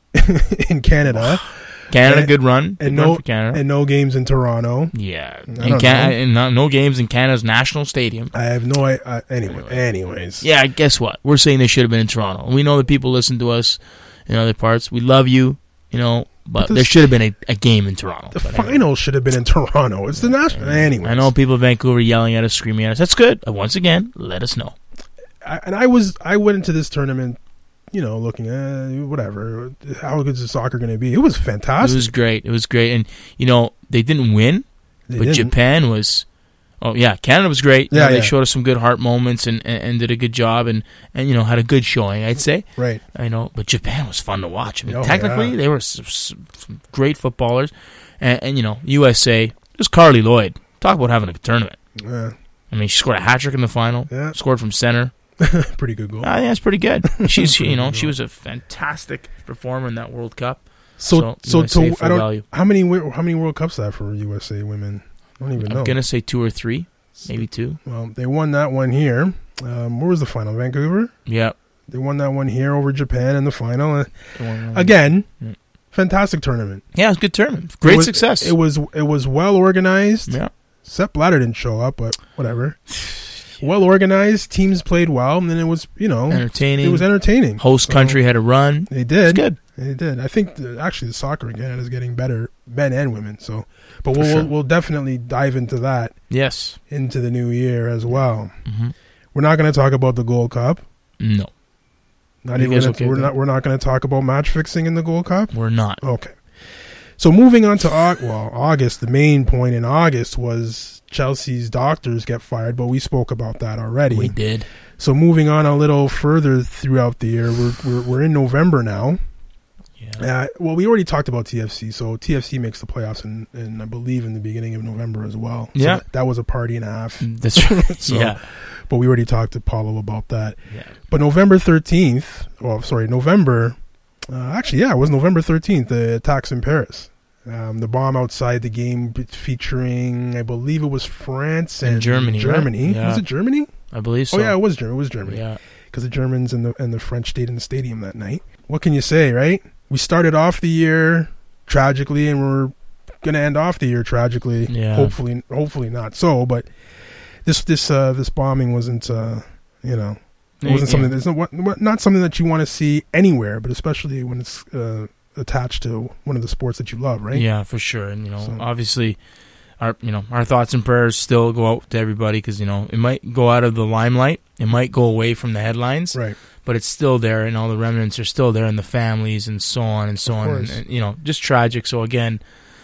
in Canada, Canada, and- good run, and good run no for Canada. and no games in Toronto. yeah, I in don't Can- know. and no, no games in Canada's national stadium. I have no I, uh, anyway. Anyways, Yeah, guess what? We're saying they should have been in Toronto. And we know that people listen to us in other parts. We love you, you know, but, But this- there should have been a, a game in Toronto. the But anyway. final should have been in Toronto. It's the national. Anyways, I know people in Vancouver yelling at us, screaming at us. That's good. But once again, let us know. I, and I was I went into this tournament, you know, looking at whatever. How good is the soccer going to be? It was fantastic. It was great. It was great. And, you know, they didn't win, They but didn't. Japan was... Oh, yeah, Canada was great. You Yeah, know, they yeah. showed us some good heart moments and, and, and did a good job and, and, you know, had a good showing, I'd say. Right. I know, but Japan was fun to watch. I mean, Oh, technically, yeah. they were s- s- some great footballers. And, and, you know, U S A, just Carly Lloyd. Talk about having a good tournament. Yeah, I mean, she scored a hat trick in the final. Yeah. Scored from center. pretty good goal. I think that's pretty good. She's, she, you know, she was a fantastic performer in that World Cup. So, so, U S A to, full I don't. value. How many wi- how many World Cups are for U S A women? I don't even I'm know. gonna say two or three, maybe two. Well, they won that one here. Um, where was the final? Vancouver. Yeah. They won that one here over Japan in the final. Uh, Again. again, Mm. fantastic tournament. Yeah, it was a good tournament. Great It was- success. It was it was well organized. yeah. Sepp Blatter didn't show up, but whatever. Well organized. Teams played well, and then it was you know Entertaining. it was entertaining. Host So, country had a run. They It's did. good. It did. I think the, actually the soccer again is getting better, men and women. So, but we'll, sure. we'll we'll definitely dive into that. Yes. Into the new year as well. Mm-hmm. We're not going to talk about the Gold Cup. No. Not even. Gonna, okay we're not. We're not going to talk about match fixing in the Gold Cup. We're not. Okay. So moving on to August, well, August. The main point in August was Chelsea's doctors get fired, but we spoke about that already. We did. So moving on a little further throughout the year, we're we're, we're in November now. Yeah. Uh, well, we already talked about T F C. So T F C makes the playoffs, in, in I believe in the beginning of November as well. So yeah, that, that was a party and a half. That's right. so, yeah. But we already talked to Paulo about that. Yeah. But November thirteenth, well, sorry, November, uh, actually, yeah, it was November thirteenth, the attacks in Paris. Um, the bomb outside the game featuring, I believe it was France and, and Germany. Germany. Right? Yeah. Was it Germany? I believe so. Oh, yeah, it was Germany. It was Germany. Yeah. Because the Germans and the, and the French stayed in the stadium that night. What can you say, right? We started off the year tragically, and we're going to end off the year tragically. Yeah. Hopefully, hopefully not so. But this this uh, this bombing wasn't, uh, you know, it wasn't yeah. something that's not, not something that you want to see anywhere, but especially when it's uh, attached to one of the sports that you love, right? Yeah, for sure. And you know, so. obviously, our you know our thoughts and prayers still go out to everybody because you know it might go out of the limelight, it might go away from the headlines, right? But it's still there, and all the remnants are still there, and the families, and so on and so on. And, and, you know, just tragic. So again,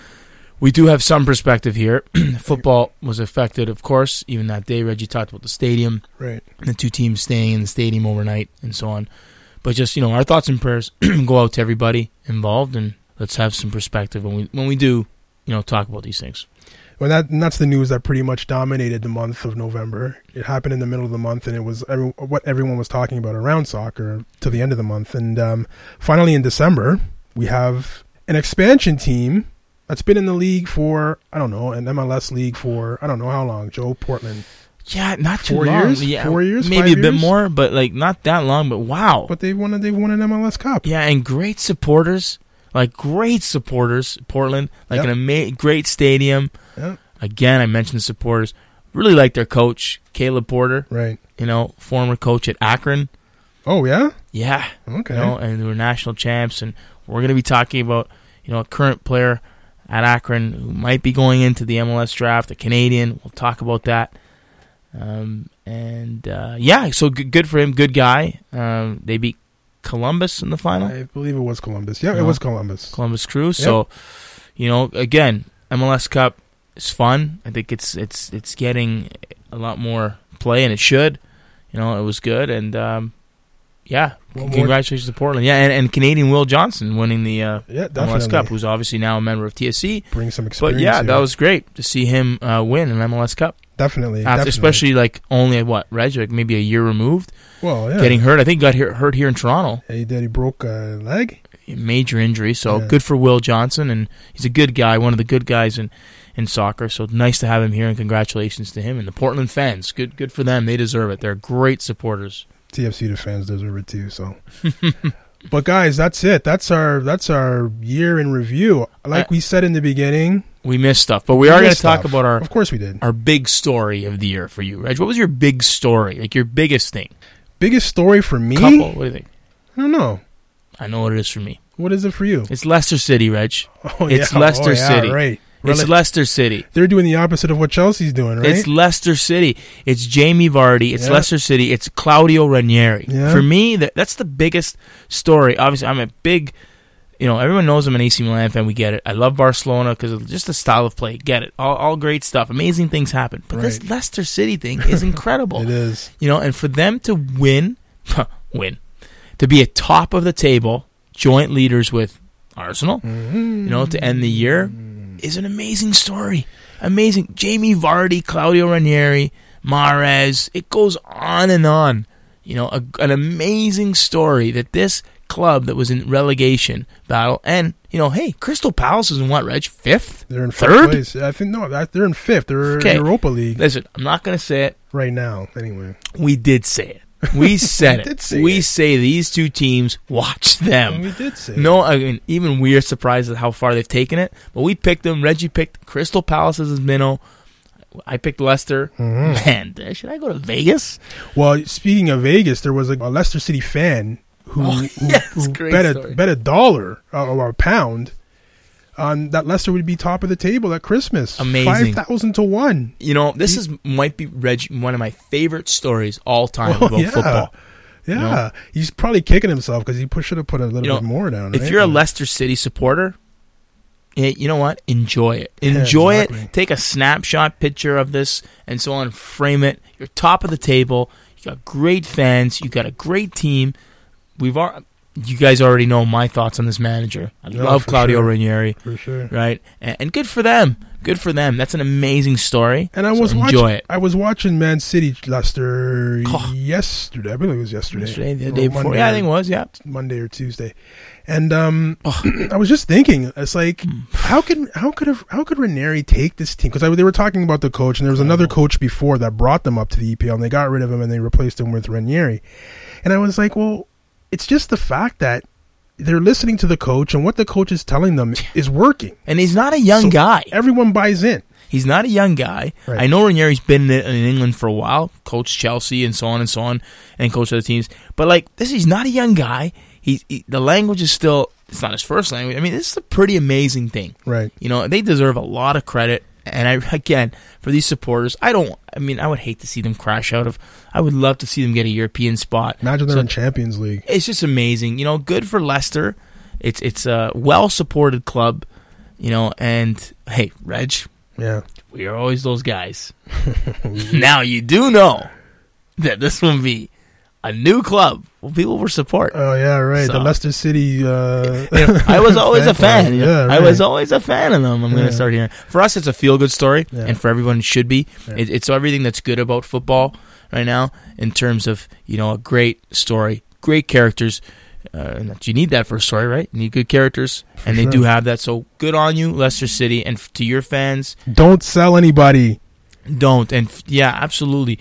we do have some perspective here. Football was affected, of course, even that day. Reggie talked about the stadium, right? The two teams staying in the stadium overnight, and so on. But just you know, our thoughts and prayers go out to everybody involved, and let's have some perspective when we when we do, you know, talk about these things. Well, that and that's the news that pretty much dominated the month of November. It happened in the middle of the month, and it was every, what everyone was talking about around soccer to the end of the month. And um, finally, in December, we have an expansion team that's been in the league for, I don't know, an M L S league for, I don't know how long, Joe, Portland. Yeah, not too Four long. years? Yeah, Four years? Maybe Five a bit years? more, but like not that long, but wow. But they've won, a, they've won an M L S Cup. Yeah, and great supporters, like great supporters, Portland, like Yep. an ama- great stadium. Yep. Again, I mentioned the supporters. Really like their coach, Caleb Porter. Right. You know, former coach at Akron. Oh, yeah? Yeah. Okay. You know, and they were national champs. And we're going to be talking about, you know, a current player at Akron who might be going into the M L S draft, a Canadian. We'll talk about that. Um, and, uh, yeah, so good, good for him. Good guy. Um, they beat Columbus in the final. I believe it was Columbus. Yeah, No. it was Columbus. Columbus Crew. So, you know, again, M L S Cup is fun. I think it's it's it's getting a lot more play, and it should. You know, it was good, and um, yeah, Well, congratulations to Portland. Yeah, and, and Canadian Will Johnson winning the uh, Yeah, M L S definitely. Cup, who's obviously now a member of T S C. Bring some experience But yeah, here. that was great to see him uh, win an M L S Cup. Definitely, After, definitely. especially like only what Reg, like maybe a year removed, well, yeah. getting hurt. I think he got hurt, hurt here in Toronto. Yeah, he did. He broke a leg. Major injury, so Yeah. good for Will Johnson, and he's a good guy, one of the good guys in, in soccer. So nice to have him here, and congratulations to him and the Portland fans. Good, good for them. They deserve it. They're great supporters. T F C the fans deserve it too. So, but guys, that's it. That's our that's our year in review. Like Uh, we said in the beginning, We missed stuff, but we, are going to missed talk stuff. about our Of course, we did. our big story of the year for you, Reg. What was your big story? Like your biggest thing? Biggest story for me. Couple. What do you think? I don't know. I know what it is for me. What is it for you? It's Leicester City, Reg. Oh, It's yeah. Leicester oh, yeah, City. Right. It's Rele- Leicester City. They're doing the opposite of what Chelsea's doing, right? It's Leicester City. It's Jamie Vardy. It's Yeah. Leicester City. It's Claudio Ranieri. Yeah. For me, that, that's the biggest story. Obviously, I'm a big, you know, everyone knows I'm an A C Milan fan. We get it. I love Barcelona because of just the style of play. Get it. All, all great stuff. Amazing things happen. But this Right. Leicester City thing is incredible. It is. You know, and for them to win, win, to be at top of the table, joint leaders with Arsenal, Mm-hmm. you know, to end the year is an amazing story. Amazing. Jamie Vardy, Claudio Ranieri, Mahrez. It goes on and on. You know, a, an amazing story that this club that was in relegation battle, and, you know, hey, Crystal Palace is in what, Reg? Fifth? They're in Third? fifth place. I think no, that- they're in fifth. They're Okay. in Europa League Listen, I'm not going to say it. right now. Anyway, We did say it. We said We it. did say we it. say these two teams, watch them. we did say No, I mean, even we are surprised at how far they've taken it. But we picked them. Reggie picked Crystal Palace as his minnow. I picked Leicester. Mhm. Man, should I go to Vegas? Well, speaking of Vegas, there was a, a Leicester City fan who, Oh, who, yes, who great bet, a, story. bet a dollar uh, or a pound on that Leicester would be top of the table at Christmas. Amazing. five thousand to one. You know, this is might be Reg, one of my favorite stories all time Oh, about yeah. football. Yeah. You know? He's probably kicking himself because he should have put a little You know, bit more down. If right? you're a Leicester City supporter, eh, you know what? Enjoy it. Enjoy Yeah, it. exactly. Take a snapshot picture of this and so on. Frame it. You're top of the table. You got great fans. You got a great team. We've al- You guys already know my thoughts on this manager. I Yeah, love for Claudio sure. Ranieri. For sure. Right? And, and good for them. Good for them. That's an amazing story. And I So was enjoy watching. it. I was watching Man City Leicester Oh. yesterday. I believe it was yesterday. Yesterday, the Or day before. Monday Yeah, I or- think it was. Yeah. Monday or Tuesday, and um, I was just thinking, it's like, how could how could have, how could Ranieri take this team? Because they were talking about the coach, and there was another coach before that brought them up to the E P L, and they got rid of him and they replaced him with Ranieri, and I was like, well, it's just the fact that they're listening to the coach, and what the coach is telling them is working. And he's not a young So guy. Everyone buys in. He's not a young guy. Right. I know Ranieri's been in, in England for a while, coached Chelsea and so on and so on, and coached other teams. But like this, he's not a young guy. He's he, the language is still it's not his first language. I mean, this is a pretty amazing thing. Right. You know, they deserve a lot of credit. And I again for these supporters, I don't. I mean, I would hate to see them crash out of. I would love to see them get a European spot. Imagine they're So in Champions League. It's just amazing. You know, good for Leicester. It's it's a well supported club. You know, and hey, Reg. Yeah. We are always those guys. Now you do know that this will be a new club. Well, people will support. Oh yeah, right. So- The Leicester City. Uh, You know, I was always a fan. club. you know. Yeah, I was right. always a fan of them. I'm going Yeah. to start hearing. For us, it's a feel good story, Yeah. and for everyone, it should be. Yeah. It, it's everything that's good about football right now in terms of you know a great story, great characters. Uh, and that you need that for a story, right? You need good characters, For and they sure. do have that. So good on you, Leicester City, and f- to your fans. Don't sell anybody. Don't and f- yeah, absolutely.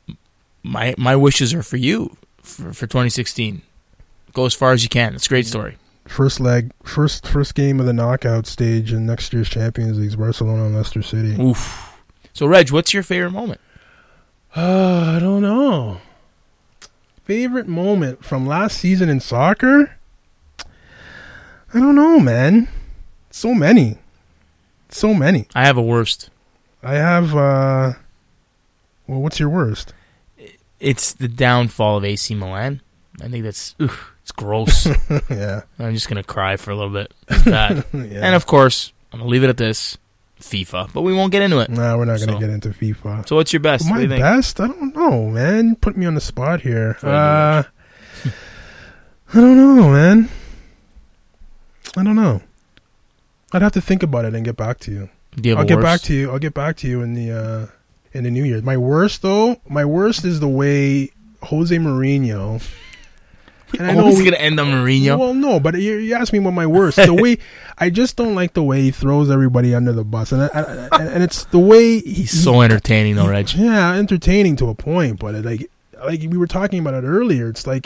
My my wishes are for you for, for twenty sixteen. Go as far as you can. It's a great story. First leg, first first game of the knockout stage in next year's Champions League is Barcelona and Leicester City. Oof. So Reg, what's your favorite moment? Uh, I don't know. Favorite moment from last season in soccer? I don't know, man. So many. So many. I have a worst. I have, uh... Well, what's your worst? It's the downfall of A C Milan. I think that's ugh, it's gross. yeah. I'm just gonna cry for a little bit. It's bad. yeah. And of course, I'm gonna leave it at this: FIFA. But we won't get into it. Nah, we're not going to So- get into FIFA. So what's your best? What My do you think? best? I don't know, man. Put me on the spot here. What do you Uh, I don't know, man. I don't know. I'd have to think about it and get back to you. Do you have I'll a get worst? back to you. I'll get back to you in the uh, in the new year. My worst, though, my worst is the way Jose Mourinho. And I know Always we- gonna end on Mourinho. Well, no, but you, you asked me what my worst. The way I just don't like the way he throws everybody under the bus, and I, I, and, and it's the way he, He's so entertaining, though, Reg. yeah, entertaining to a point, but it, like like we were talking about it earlier, it's like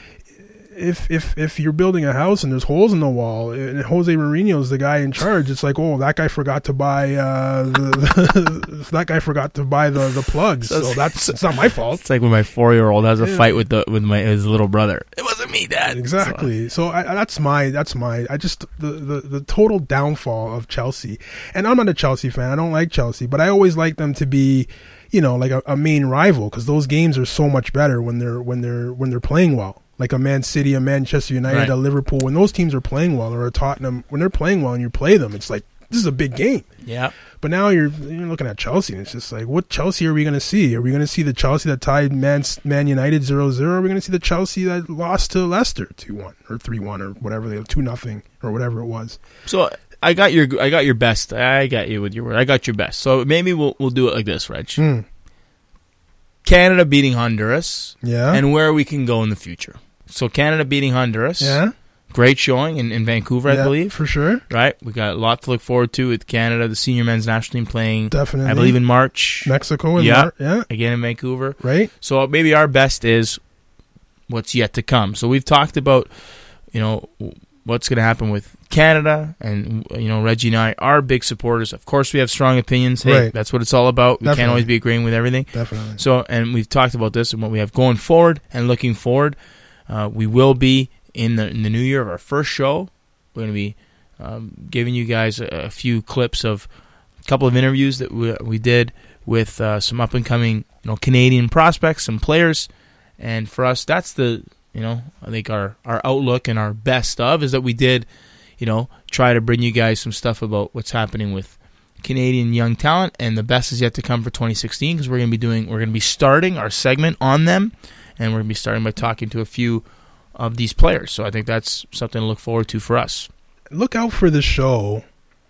if if if you're building a house and there's holes in the wall, and Jose Mourinho's the guy in charge, it's like, oh, that guy forgot to buy uh, the, that guy forgot to buy the the plugs, so that's it's not my fault. It's like when my four-year-old has a Yeah. fight with the with my his little brother. It wasn't me, Dad. Exactly. So I, I- that's my that's my I just the, the the total downfall of Chelsea. And I'm not a Chelsea fan. I don't like Chelsea, but I always like them to be, you know, like a, a main rival because those games are so much better when they're when they're when they're playing well. Like a Man City, a Manchester United, Right. a Liverpool. When those teams are playing well, or a Tottenham, when they're playing well and you play them, it's like this is a big game. Yeah. But now you're you're looking at Chelsea, and it's just like, what Chelsea are we going to see? Are we going to see the Chelsea that tied Man, Man United zero zero? Are we going to see the Chelsea that lost to Leicester two one or three one or whatever, they two nothing or whatever it was? So I got your I got your best. I got you with your word. I got your best. So maybe we'll we'll do it like this, Reg. Mm. Canada beating Honduras, Yeah. and where we can go in the future. So Canada beating Honduras. Yeah. Great showing in, in Vancouver, I Yeah, believe. for sure. Right? We got a lot to look forward to with Canada, the senior men's national team playing, Definitely. I believe, in March. Mexico and Yeah. Mar- yeah, Again in Vancouver. right. So maybe our best is what's yet to come. So we've talked about, you know, what's going to happen with Canada, and you know, Reggie and I are big supporters. Of course, we have strong opinions. Hey, Right. that's what it's all about. We Definitely. can't always be agreeing with everything. Definitely. So, and we've talked about this and what we have going forward and looking forward. Uh, we will be in the in the new year of our first show. We're going to be um, giving you guys a, a few clips of a couple of interviews that we, we did with uh, some up and coming, you know, Canadian prospects, some players, and for us, that's the, you know, I think our our outlook and our best of is that we did, you know, try to bring you guys some stuff about what's happening with Canadian young talent, and the best is yet to come for twenty sixteen because we're going to be doing, we're going to be starting our segment on them, and we're going to be starting by talking to a few of these players. So I think that's something to look forward to for us. Look out for the show.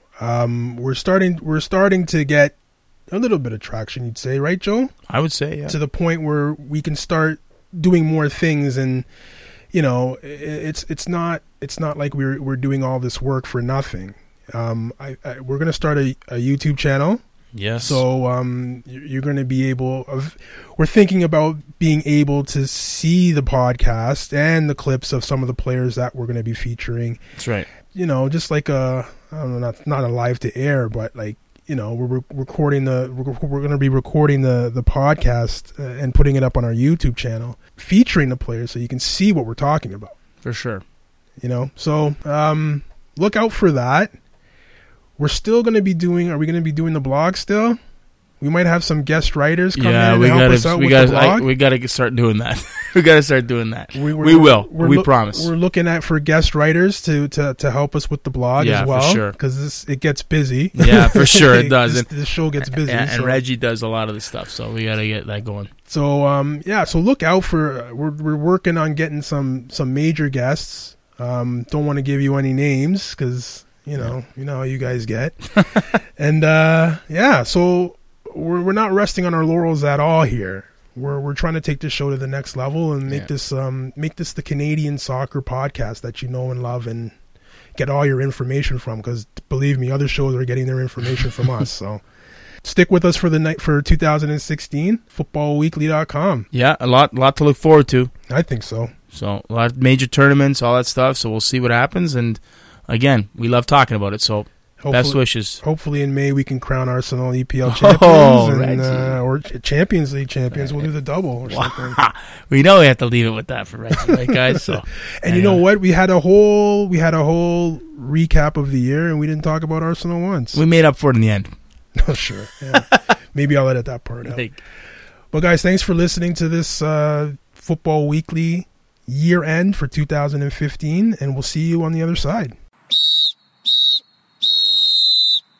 Um, we're starting, we're starting to get a little bit of traction, you'd say, right, Joe? I would say, yeah. To the point where we can start doing more things, and you know, it's it's not it's not like we're we're doing all this work for nothing. Um, I, I, we're going to start a, a YouTube channel. Yes. So um, you're going to be able of. We're thinking about being able to see the podcast and the clips of some of the players that we're going to be featuring. That's right. You know, just like a, I don't know, not not a live to air, but like, you know, we're re- recording the we're, we're going to be recording the the podcast uh, and putting it up on our YouTube channel, featuring the players so you can see what we're talking about. For sure. You know, so um, look out for that. We're still going to be doing, are we going to be doing the blog still? We might have some guest writers come yeah, in we and help gotta, us out we with gotta, the blog. I, we got to start doing that. we got to start doing that. We, we will. We look, promise. We're looking at for guest writers to, to, to help us with the blog yeah, as well. for sure. Because it gets busy. Yeah, for sure it does. this, this show gets busy. And, and so. Reggie does a lot of the stuff, so we got to get that going. So, um, yeah, so look out for, we're, we're working on getting some, some major guests. Um, don't want to give you any names because... You know, you know how you guys get. and, uh, yeah, so we're we're not resting on our laurels at all here. We're we're trying to take this show to the next level and make yeah. this um make this the Canadian soccer podcast that you know and love and get all your information from, because believe me, other shows are getting their information from us. So stick with us for the night for two thousand sixteen, football weekly dot com. Yeah, a lot lot to look forward to. I think so. So a lot of major tournaments, all that stuff, so we'll see what happens, and again, we love talking about it, so hopefully, best wishes. Hopefully in May we can crown Arsenal E P L champions oh, and, uh, or Champions League champions. We'll do the double or wow. something. We know we have to leave it with that for Reggie, right, guys? So, and you know what? We had a whole we had a whole recap of the year, and we didn't talk about Arsenal once. We made up for it in the end. Oh, sure. Yeah. Maybe I'll edit that part out. Like, well, guys, thanks for listening to this uh, Football Weekly year end for two thousand fifteen, and we'll see you on the other side.